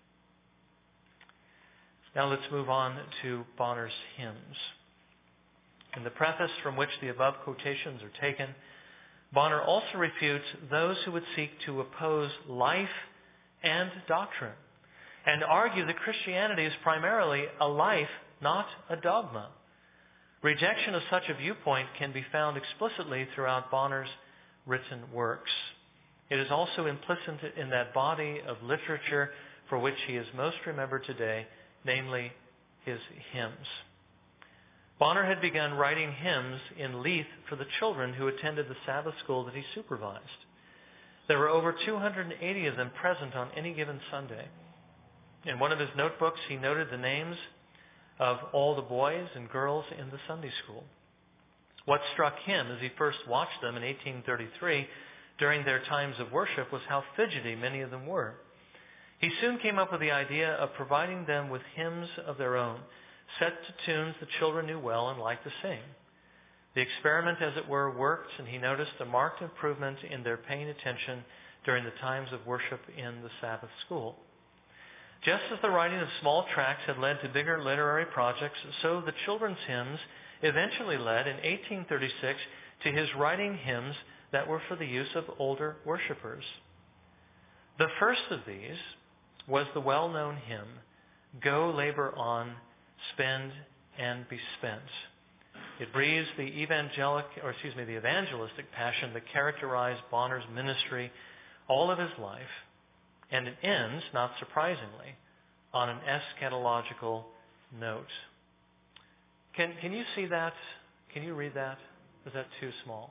A: Now let's move on to Bonner's hymns. In the preface from which the above quotations are taken, Bonner also refutes those who would seek to oppose life and doctrine and argue that Christianity is primarily a life, not a dogma. Rejection of such a viewpoint can be found explicitly throughout Bonner's written works. It is also implicit in that body of literature for which he is most remembered today, namely his hymns. Bonner had begun writing hymns in Leith for the children who attended the Sabbath school that he supervised. There were over 280 of them present on any given Sunday. In one of his notebooks, he noted the names of all the boys and girls in the Sunday school. What struck him as he first watched them in 1833 during their times of worship was how fidgety many of them were. He soon came up with the idea of providing them with hymns of their own, set to tunes the children knew well and liked to sing. The experiment, as it were, worked, and he noticed a marked improvement in their paying attention during the times of worship in the Sabbath school. Just as the writing of small tracts had led to bigger literary projects, so the children's hymns eventually led in 1836 to his writing hymns that were for the use of older worshipers. The first of these was the well-known hymn, "Go Labor On, Spend and Be Spent." It breathes the evangelistic passion that characterized Bonner's ministry all of his life, and it ends, not surprisingly, on an eschatological note. Can you see that? Can you read that? Is that too small?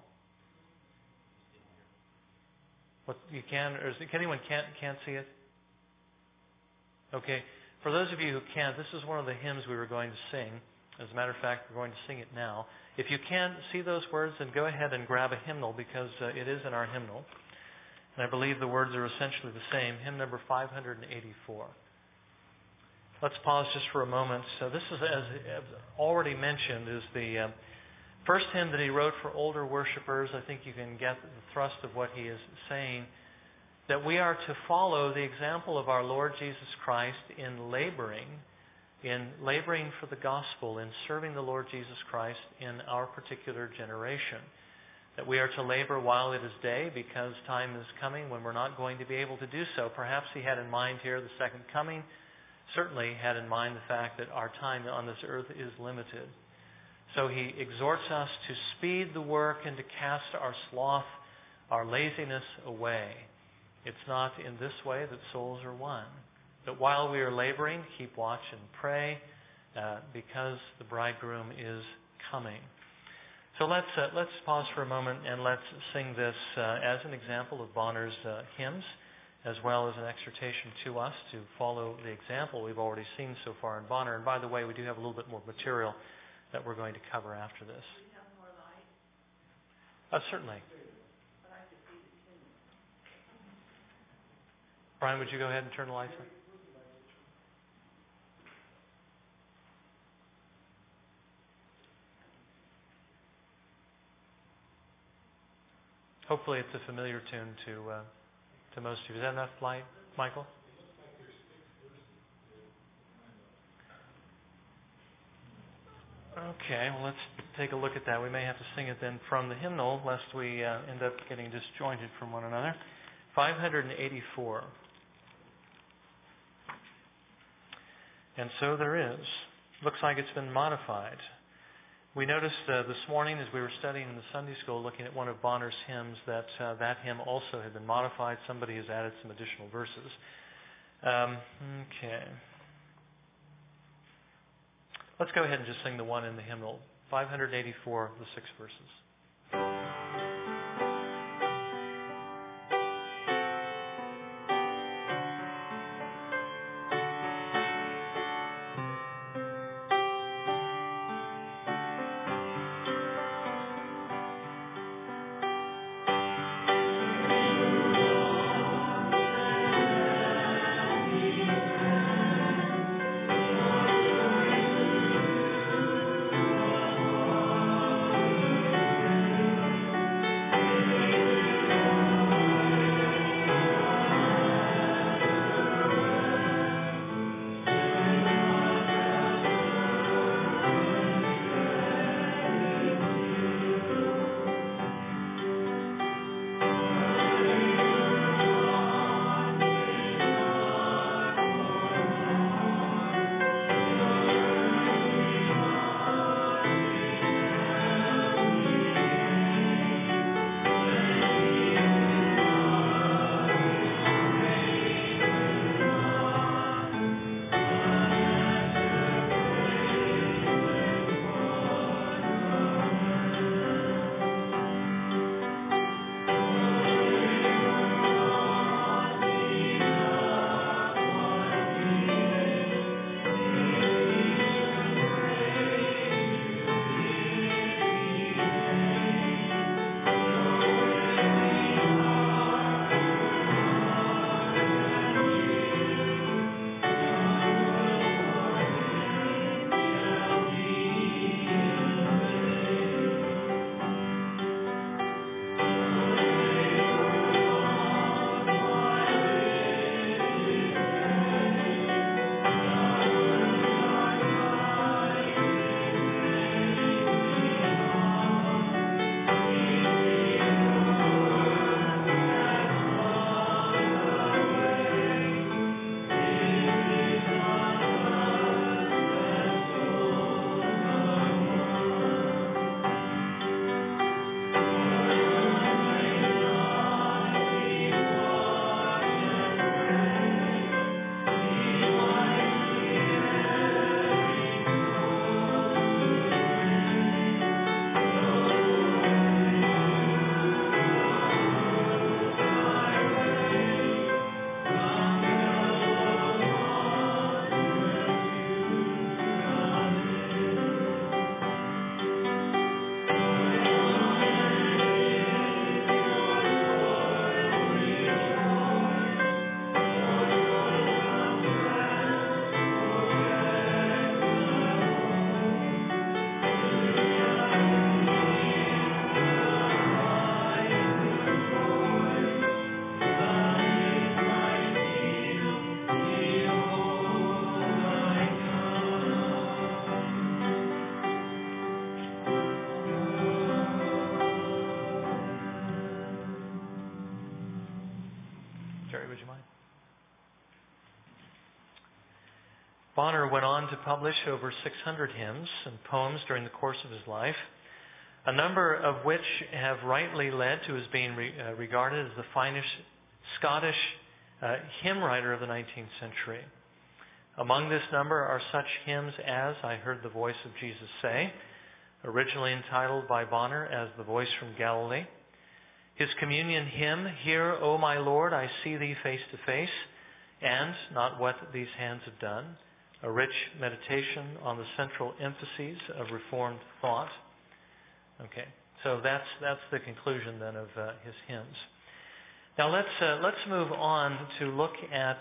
A: What you can, or is anyone can't see it? Okay. For those of you who can't, this is one of the hymns we were going to sing. As a matter of fact, we're going to sing it now. If you can't see those words, then go ahead and grab a hymnal, because it is in our hymnal. And I believe the words are essentially the same. Hymn number 584. Let's pause just for a moment. So this is, as already mentioned, is the first hymn that he wrote for older worshipers. I think you can get the thrust of what he is saying, that we are to follow the example of our Lord Jesus Christ in laboring for the gospel, in serving the Lord Jesus Christ in our particular generation. That we are to labor while it is day, because time is coming when we're not going to be able to do so. Perhaps he had in mind here the second coming. Certainly had in mind the fact that our time on this earth is limited. So he exhorts us to speed the work and to cast our sloth, our laziness away. It's not in this way that souls are won. But while we are laboring, keep watch and pray, because the bridegroom is coming. So let's pause for a moment and let's sing this as an example of Bonner's hymns, as well as an exhortation to us to follow the example we've already seen so far in Bonner. And by the way, we do have a little bit more material that we're going to cover after this.
B: Do you have more light?
A: Certainly.
B: But I could see the tin.
A: Brian, would you go ahead and turn the lights on? Hopefully it's a familiar tune to most of you. Is that enough light, Michael? Okay, well, let's take a look at that. We may have to sing it then from the hymnal, lest we end up getting disjointed from one another. 584. And so there is. Looks like it's been modified. We noticed this morning as we were studying in the Sunday school, looking at one of Bonner's hymns, that that hymn also had been modified. Somebody has added some additional verses. Okay. Let's go ahead and just sing the one in the hymnal. 584, the 6 verses. Bonner went on to publish over 600 hymns and poems during the course of his life, a number of which have rightly led to his being regarded as the finest Scottish hymn writer of the 19th century. Among this number are such hymns as I Heard the Voice of Jesus Say, originally entitled by Bonner as The Voice from Galilee, his communion hymn, Here, O my Lord, I See Thee Face to Face, and Not What These Hands Have Done, a rich meditation on the central emphases of Reformed thought. Okay, so that's the conclusion then of his hymns. Now let's move on to look at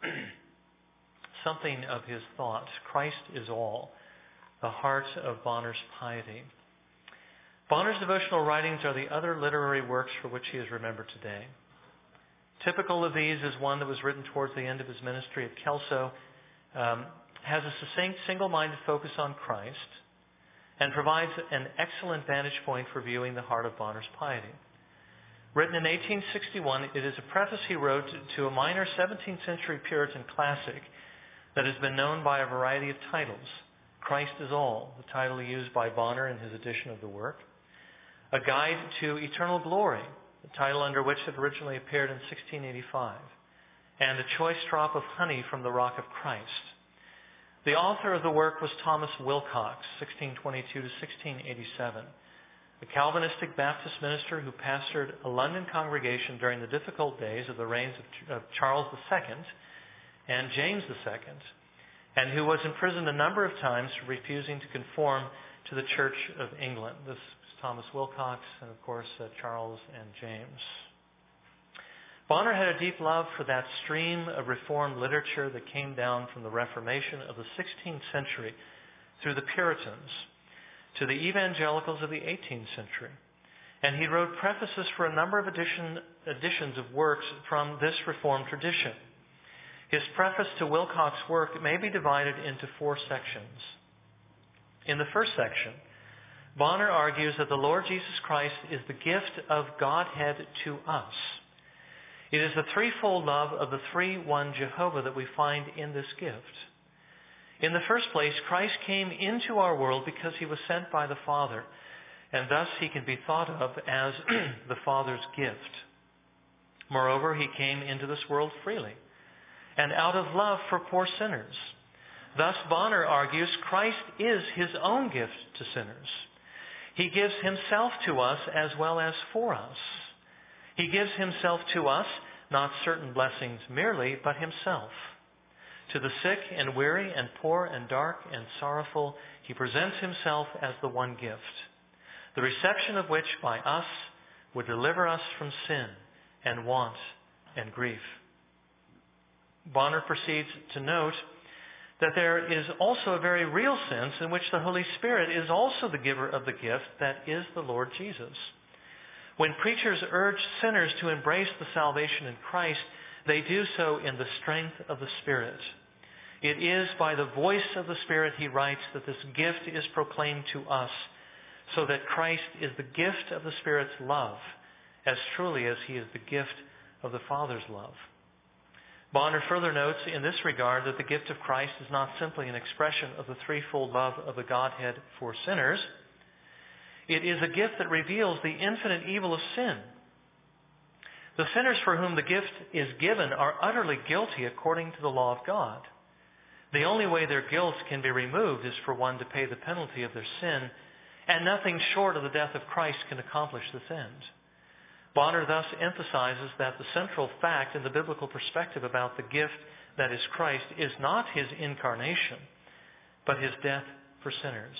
A: something of his thought. Christ is all, the heart of Bonner's piety. Bonner's devotional writings are the other literary works for which he is remembered today. Typical of these is one that was written towards the end of his ministry at Kelso, has a succinct, single-minded focus on Christ, and provides an excellent vantage point for viewing the heart of Bonner's piety. Written in 1861, it is a preface he wrote to a minor 17th century Puritan classic that has been known by a variety of titles. Christ is All, the title used by Bonner in his edition of the work. A Guide to Eternal Glory, the title under which it originally appeared in 1685. And A Choice Drop of Honey from the Rock of Christ. The author of the work was Thomas Wilcox, 1622 to 1687, a Calvinistic Baptist minister who pastored a London congregation during the difficult days of the reigns of Charles II and James II, and who was imprisoned a number of times for refusing to conform to the Church of England. This is Thomas Wilcox and, of course, Charles and James. Bonner had a deep love for that stream of Reformed literature that came down from the Reformation of the 16th century through the Puritans to the evangelicals of the 18th century. And he wrote prefaces for a number of editions of works from this Reformed tradition. His preface to Wilcox's work may be divided into 4 sections. In the first section, Bonner argues that the Lord Jesus Christ is the gift of Godhead to us. It is the threefold love of the three-one Jehovah that we find in this gift. In the first place, Christ came into our world because he was sent by the Father, and thus he can be thought of as the Father's gift. Moreover, he came into this world freely and out of love for poor sinners. Thus, Bonner argues Christ is his own gift to sinners. He gives himself to us as well as for us. He gives himself to us, not certain blessings merely, but himself. To the sick and weary and poor and dark and sorrowful, he presents himself as the one gift, the reception of which by us would deliver us from sin and want and grief. Bonner proceeds to note that there is also a very real sense in which the Holy Spirit is also the giver of the gift that is the Lord Jesus. When preachers urge sinners to embrace the salvation in Christ, they do so in the strength of the Spirit. It is by the voice of the Spirit, he writes, that this gift is proclaimed to us, so that Christ is the gift of the Spirit's love, as truly as he is the gift of the Father's love. Bonner further notes in this regard that the gift of Christ is not simply an expression of the threefold love of the Godhead for sinners. It is a gift that reveals the infinite evil of sin. The sinners for whom the gift is given are utterly guilty according to the law of God. The only way their guilt can be removed is for one to pay the penalty of their sin, and nothing short of the death of Christ can accomplish this end. Bonner thus emphasizes that the central fact in the biblical perspective about the gift that is Christ is not his incarnation, but his death for sinners.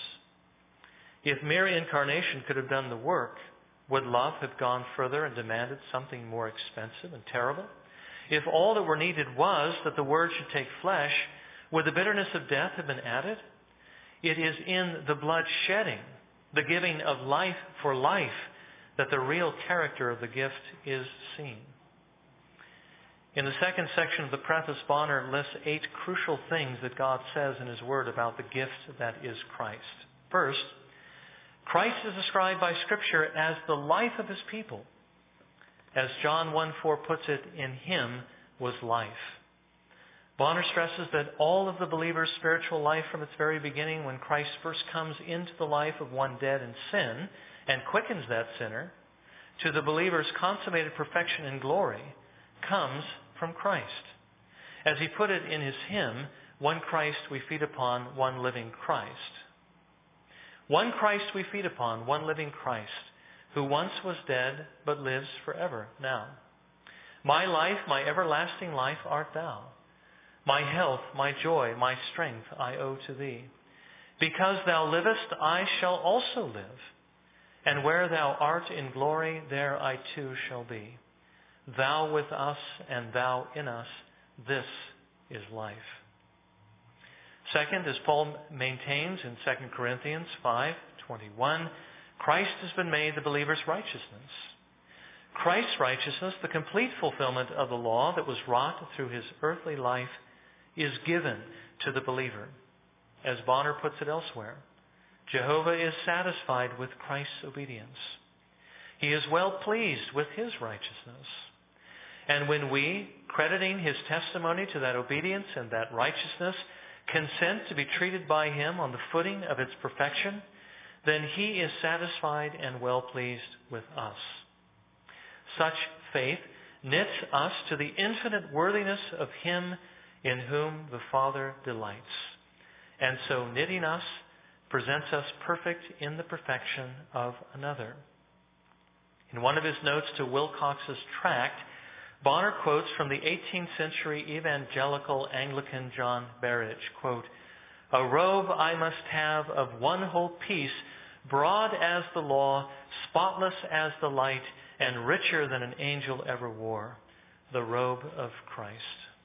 A: If mere incarnation could have done the work, would love have gone further and demanded something more expensive and terrible? If all that were needed was that the Word should take flesh, would the bitterness of death have been added? It is in the blood shedding, the giving of life for life, that the real character of the gift is seen. In the second section of the preface, Bonner lists 8 crucial things that God says in his Word about the gift that is Christ. First, Christ is described by Scripture as the life of his people. As John 1:4 puts it, in him was life. Bonner stresses that all of the believer's spiritual life from its very beginning, when Christ first comes into the life of one dead in sin and quickens that sinner, to the believer's consummated perfection and glory, comes from Christ. As he put it in his hymn, "One Christ we feed upon, one living Christ." One Christ we feed upon, one living Christ, who once was dead but lives forever now. My life, my everlasting life art thou. My health, my joy, my strength I owe to thee. Because thou livest, I shall also live. And where thou art in glory, there I too shall be. Thou with us and thou in us, this is life. Second, as Paul maintains in 2 Corinthians 5:21, Christ has been made the believer's righteousness. Christ's righteousness, the complete fulfillment of the law that was wrought through his earthly life, is given to the believer. As Bonner puts it elsewhere, Jehovah is satisfied with Christ's obedience. He is well pleased with his righteousness. And when we, crediting his testimony to that obedience and that righteousness, consent to be treated by him on the footing of its perfection, then he is satisfied and well pleased with us. Such faith knits us to the infinite worthiness of him in whom the Father delights, and so knitting us, presents us perfect in the perfection of another. In one of his notes to Wilcox's tract, Bonner quotes from the 18th century evangelical Anglican John Berridge, quote, "A robe I must have of one whole piece, broad as the law, spotless as the light, and richer than an angel ever wore, the robe of Christ."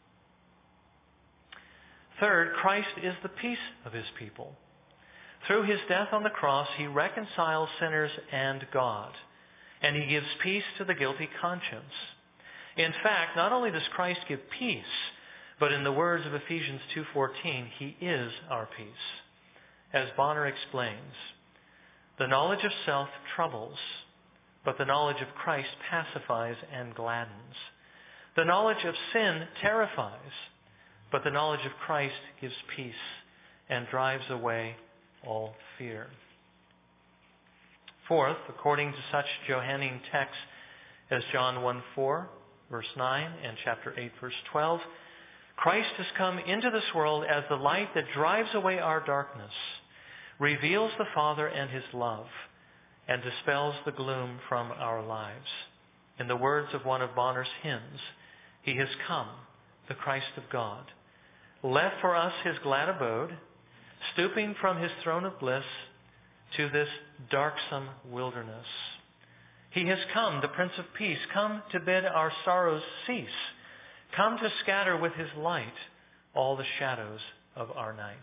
A: Third, Christ is the peace of his people. Through his death on the cross, he reconciles sinners and God, and he gives peace to the guilty conscience. In fact, not only does Christ give peace, but in the words of Ephesians 2:14, he is our peace. As Bonner explains, the knowledge of self troubles, but the knowledge of Christ pacifies and gladdens. The knowledge of sin terrifies, but the knowledge of Christ gives peace and drives away all fear. Fourth, according to such Johannine texts as John 1:4, verse 9, and chapter 8, verse 12, Christ has come into this world as the light that drives away our darkness, reveals the Father and his love, and dispels the gloom from our lives. In the words of one of Bonner's hymns, he has come, the Christ of God, left for us his glad abode, stooping from his throne of bliss to this darksome wilderness. He has come, the Prince of Peace, come to bid our sorrows cease, come to scatter with his light all the shadows of our night.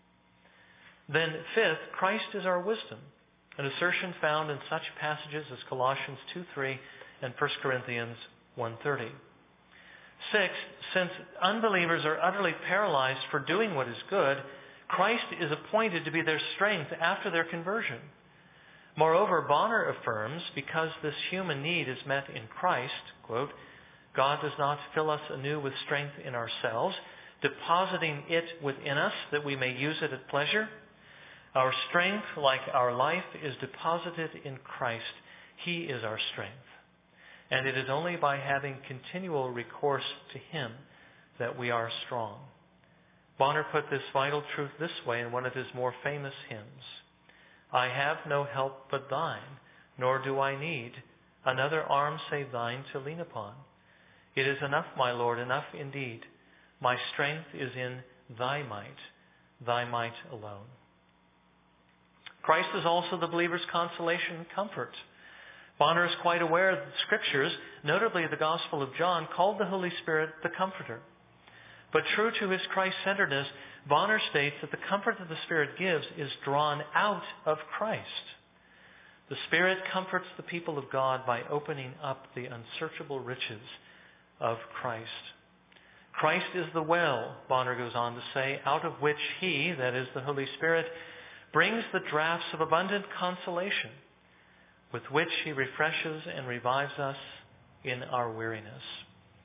A: Then fifth, Christ is our wisdom, an assertion found in such passages as Colossians 2:3 and 1 Corinthians 1:30. Sixth, since unbelievers are utterly paralyzed for doing what is good, Christ is appointed to be their strength after their conversion. Moreover, Bonner affirms, because this human need is met in Christ, quote, God does not fill us anew with strength in ourselves, depositing it within us that we may use it at pleasure. Our strength, like our life, is deposited in Christ. He is our strength. And it is only by having continual recourse to him that we are strong. Bonner put this vital truth this way in one of his more famous hymns. I have no help but thine, nor do I need another arm save thine to lean upon. It is enough, my Lord, enough indeed. My strength is in thy might alone. Christ is also the believer's consolation and comfort. Bonner is quite aware that the Scriptures, notably the Gospel of John, called the Holy Spirit the Comforter. But true to his Christ-centeredness, Bonner states that the comfort that the Spirit gives is drawn out of Christ. The Spirit comforts the people of God by opening up the unsearchable riches of Christ. Christ is the well, Bonner goes on to say, out of which he, that is the Holy Spirit, brings the draughts of abundant consolation, with which he refreshes and revives us in our weariness.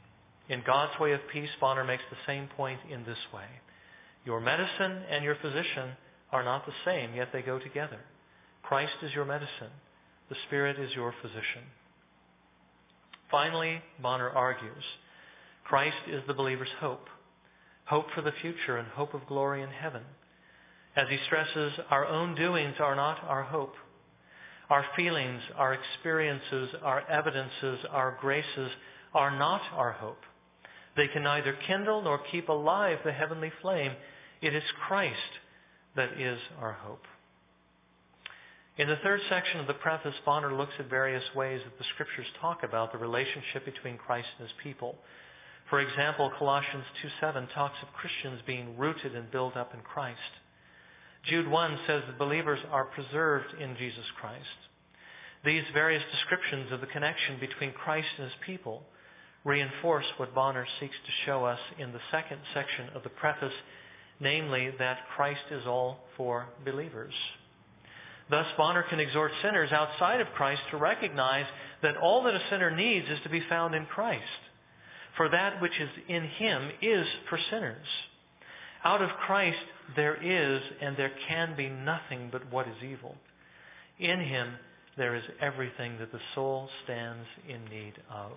A: In God's way of peace, Bonner makes the same point in this way. Your medicine and your physician are not the same, yet they go together. Christ is your medicine. The Spirit is your physician. Finally, Bonner argues, Christ is the believer's hope. Hope for the future and hope of glory in heaven. As he stresses, our own doings are not our hope. Our feelings, our experiences, our evidences, our graces are not our hope. They can neither kindle nor keep alive the heavenly flame. It is Christ that is our hope. In the third section of the preface, Bonner looks at various ways that the Scriptures talk about the relationship between Christ and his people. For example, Colossians 2:7 talks of Christians being rooted and built up in Christ. Jude 1 says that believers are preserved in Jesus Christ. These various descriptions of the connection between Christ and his people reinforce what Bonner seeks to show us in the second section of the preface, namely that Christ is all for believers. Thus, Bonner can exhort sinners outside of Christ to recognize that all that a sinner needs is to be found in Christ. For that which is in him is for sinners. Out of Christ there is and there can be nothing but what is evil. In him there is everything that the soul stands in need of.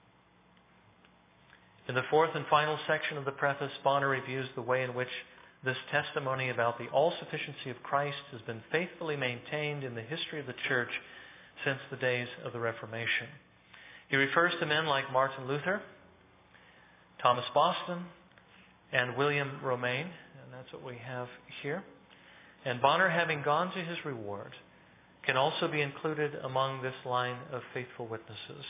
A: In the fourth and final section of the preface, Bonner reviews the way in which this testimony about the all-sufficiency of Christ has been faithfully maintained in the history of the Church since the days of the Reformation. He refers to men like Martin Luther, Thomas Boston, and William Romaine, and that's what we have here. And Bonner, having gone to his reward, can also be included among this line of faithful witnesses.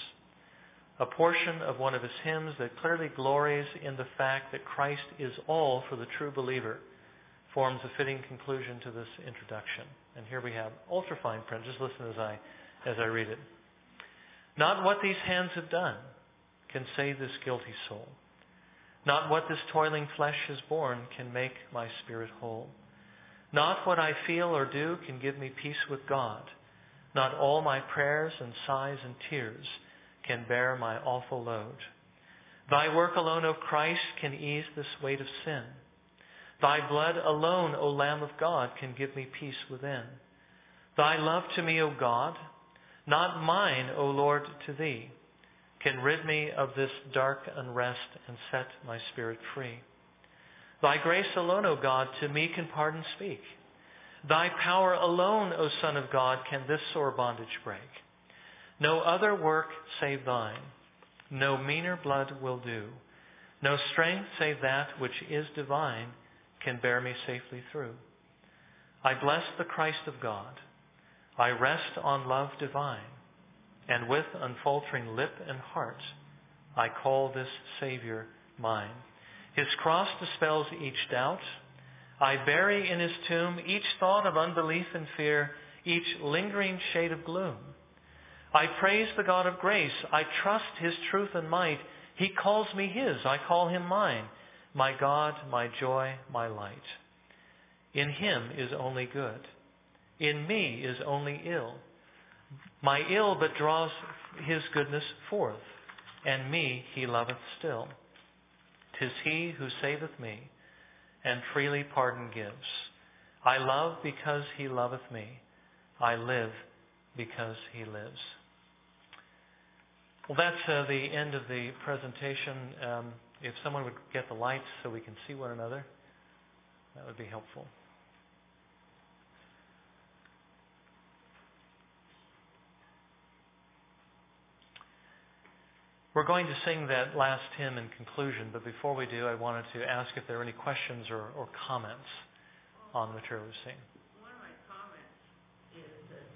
A: A portion of one of his hymns that clearly glories in the fact that Christ is all for the true believer forms a fitting conclusion to this introduction. And here we have ultrafine print. Just listen as I read it. Not what these hands have done can save this guilty soul. Not what this toiling flesh has borne can make my spirit whole. Not what I feel or do can give me peace with God. Not all my prayers and sighs and tears can bear my awful load. Thy work alone, O Christ, can ease this weight of sin. Thy blood alone, O Lamb of God, can give me peace within. Thy love to me, O God, not mine, O Lord, to thee, can rid me of this dark unrest and set my spirit free. Thy grace alone, O God, to me can pardon speak. Thy power alone, O Son of God, can this sore bondage break. No other work save thine, no meaner blood will do. No strength save that which is divine can bear me safely through. I bless the Christ of God. I rest on love divine, and with unfaltering lip and heart, I call this Savior mine. His cross dispels each doubt. I bury in his tomb each thought of unbelief and fear, each lingering shade of gloom. I praise the God of grace. I trust his truth and might. He calls me his. I call him mine. My God, my joy, my light. In him is only good. In me is only ill. My ill but draws his goodness forth, and me he loveth still. 'Tis he who saveth me, and freely pardon gives. I love because he loveth me. I live because he lives. Well, that's the end of the presentation. If someone would get the lights so we can see one another, that would be helpful. We're going to sing that last hymn in conclusion, but before we do, I wanted to ask if there are any questions or comments on the material we've seen.
B: One of my comments is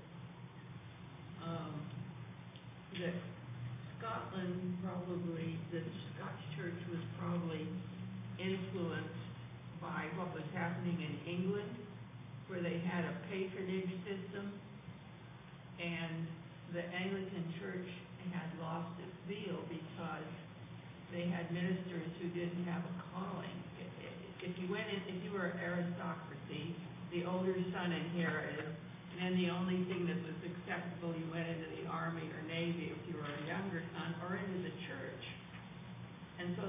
B: that Scotland probably, the Scotch Church was probably influenced by what was happening in England, where they had a patronage system, and the Anglican Church had lost its zeal because they had ministers who didn't have a calling. If you were aristocracy, the older son inherited, and then the only thing that was acceptable, you went into the army or navy if you were a younger son, or into the church. And so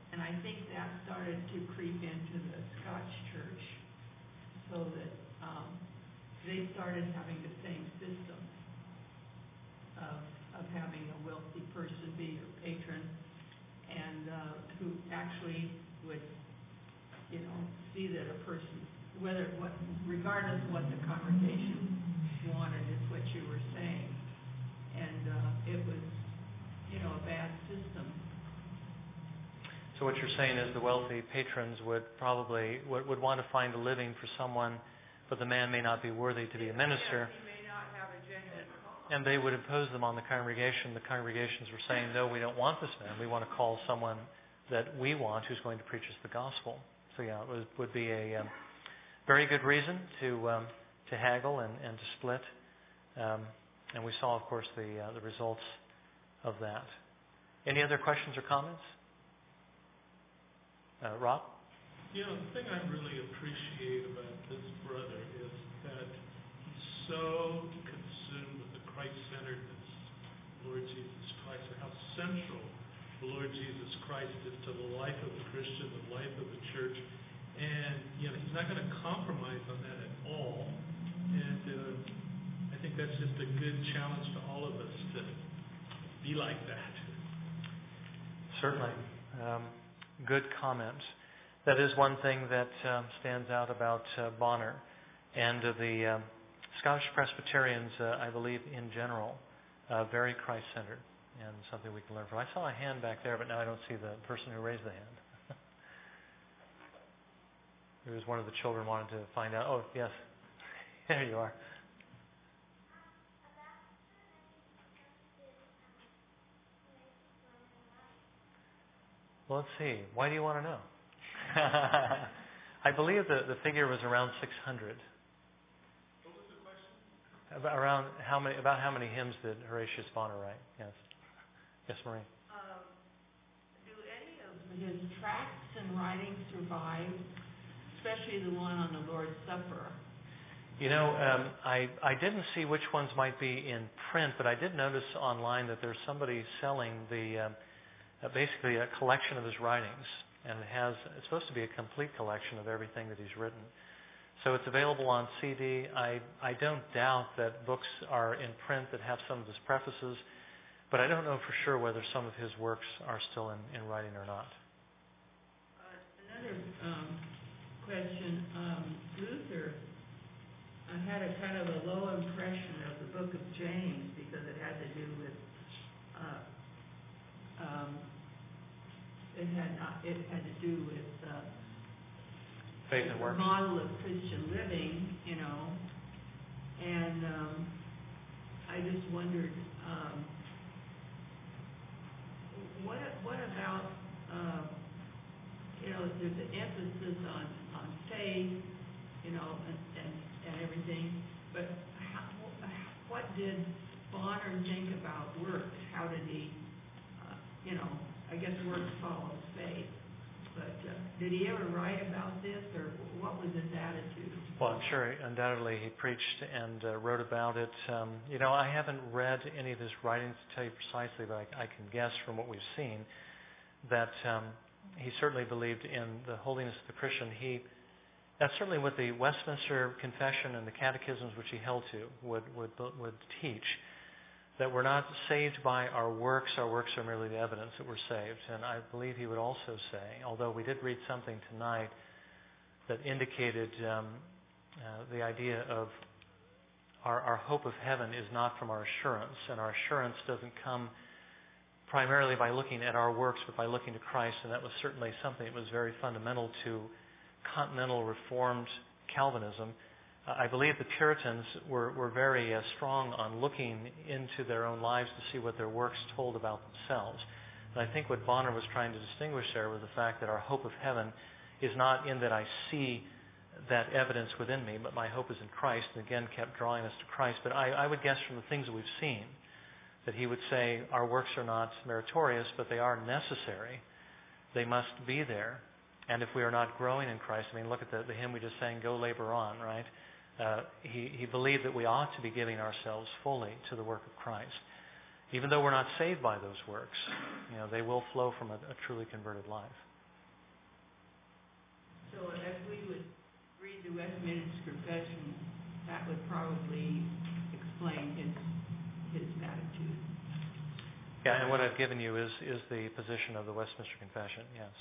B: And I think that started to creep into the Scotch church, so that they started having the same system of having a wealthy person be your patron, and who actually would, see that a person, regardless of what the congregation wanted, is what you were saying, and it was, a bad system.
A: So what you're saying is the wealthy patrons would probably would want to find a living for someone, but the man may not be worthy to be a minister.
B: Yes, he may not have a genuine call.
A: And they would impose them on the congregation. The congregations were saying, no, we don't want this man. We want to call someone that we want who's going to preach us the gospel. So yeah, it would be a very good reason to haggle and to split. And we saw, of course, the results of that. Any other questions or comments? Rob?
C: The thing I really appreciate about this brother is that he's so consumed with the Christ-centeredness of the Lord Jesus Christ, and how central the Lord Jesus Christ is to the life of the Christian, the life of the church. And, he's not going to compromise on that at all. And I think that's just a good challenge to all of us to be like that.
A: Certainly. Good comment. That is one thing that stands out about Bonner and the Scottish Presbyterians, I believe, in general, very Christ-centered, and something we can learn from. I saw a hand back there, but now I don't see the person who raised the hand. It was one of the children wanted to find out. Oh, yes. There you are. Well, let's see. Why do you want to know? I believe the figure was around 600.
C: What was the question?
A: About how many hymns did Horatius Bonner write? Yes. Yes, Marie.
B: Do any of his tracts and writings survive, especially the one on the Lord's Supper?
A: I didn't see which ones might be in print, but I did notice online that there's somebody selling basically a collection of his writings, and it's supposed to be a complete collection of everything that he's written. So it's available on CD. I don't doubt that books are in print that have some of his prefaces, but I don't know for sure whether some of his works are still in writing or not.
B: Another question. Luther had a kind of a low impression of the book of James because it had to do with it had to do with
A: faith and works.
B: The model of Christian living, and I just wondered, what about there's an emphasis on faith, and everything, but what did Bonner think about works? How did he, I guess works follows faith, but did he ever write about this, or what was his attitude?
A: Well, I'm sure undoubtedly he preached and wrote about it. I haven't read any of his writings to tell you precisely, but I can guess from what we've seen that he certainly believed in the holiness of the Christian. That's certainly what the Westminster Confession and the catechisms which he held to would teach, that we're not saved by our works are merely the evidence that we're saved. And I believe he would also say, although we did read something tonight that indicated the idea of our hope of heaven is not from our assurance, and our assurance doesn't come primarily by looking at our works, but by looking to Christ, and that was certainly something that was very fundamental to Continental Reformed Calvinism. I believe the Puritans were very strong on looking into their own lives to see what their works told about themselves. And I think what Bonner was trying to distinguish there was the fact that our hope of heaven is not in that I see that evidence within me, but my hope is in Christ, and again kept drawing us to Christ. But I would guess from the things that we've seen that he would say our works are not meritorious, but they are necessary. They must be there. And if we are not growing in Christ, look at the hymn we just sang, Go Labor On, right? He believed that we ought to be giving ourselves fully to the work of Christ. Even though we're not saved by those works, they will flow from a truly converted life.
B: So if we would read the Westminster Confession, that would probably explain his attitude.
A: Yeah, and what I've given you is the position of the Westminster Confession, yes.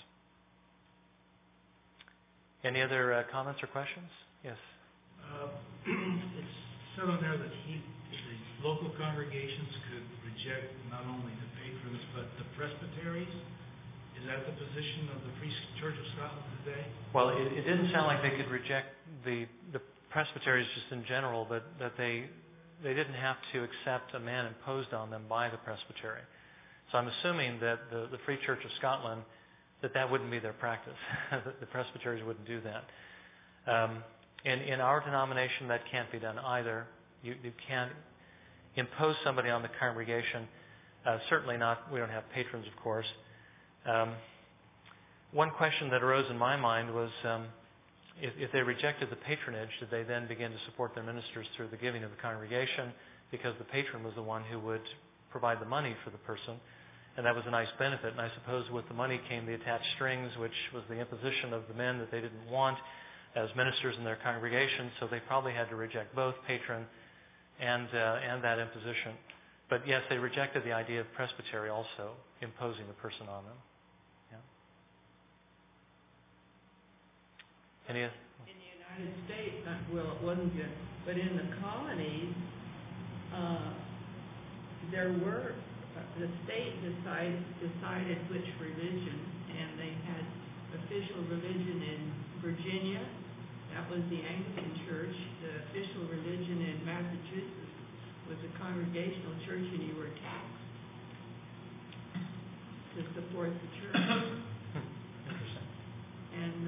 A: Any other comments or questions? Yes.
D: It's said on there that the local congregations could reject not only the patrons but the presbyteries. Is that the position of the Free Church of Scotland today?
A: Well, it didn't sound like they could reject the presbyteries just in general, but that they didn't have to accept a man imposed on them by the presbytery. So I'm assuming that the Free Church of Scotland, that wouldn't be their practice. The presbyteries wouldn't do that. In our denomination, that can't be done either. You can't impose somebody on the congregation. Certainly not. We don't have patrons, of course. One question that arose in my mind was, if they rejected the patronage, did they then begin to support their ministers through the giving of the congregation, because the patron was the one who would provide the money for the person? And that was a nice benefit. And I suppose with the money came the attached strings, which was the imposition of the men that they didn't want as ministers in their congregation. So they probably had to reject both patron and that imposition. But yes, they rejected the idea of presbytery also, imposing the person on them. Yeah. Any?
B: In the United States, well, it wasn't good, but in the colonies, there were. The state decided which religion, and they had official religion in Virginia. That was the Anglican Church. The official religion in Massachusetts was a Congregational Church, and you were taxed to support the church.
A: Interesting.
B: And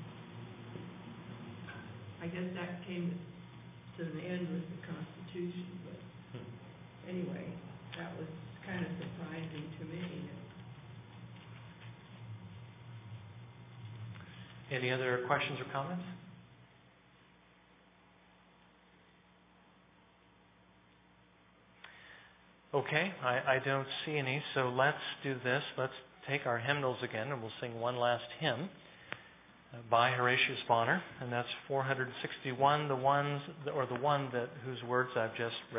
B: I guess that came to an end with the Constitution. But anyway, that was kind of surprising to me.
A: Any other questions or comments? Okay, I don't see any, so let's do this. Let's take our hymnals again, and we'll sing one last hymn by Horatius Bonner, and that's 461, the one whose words I've just read.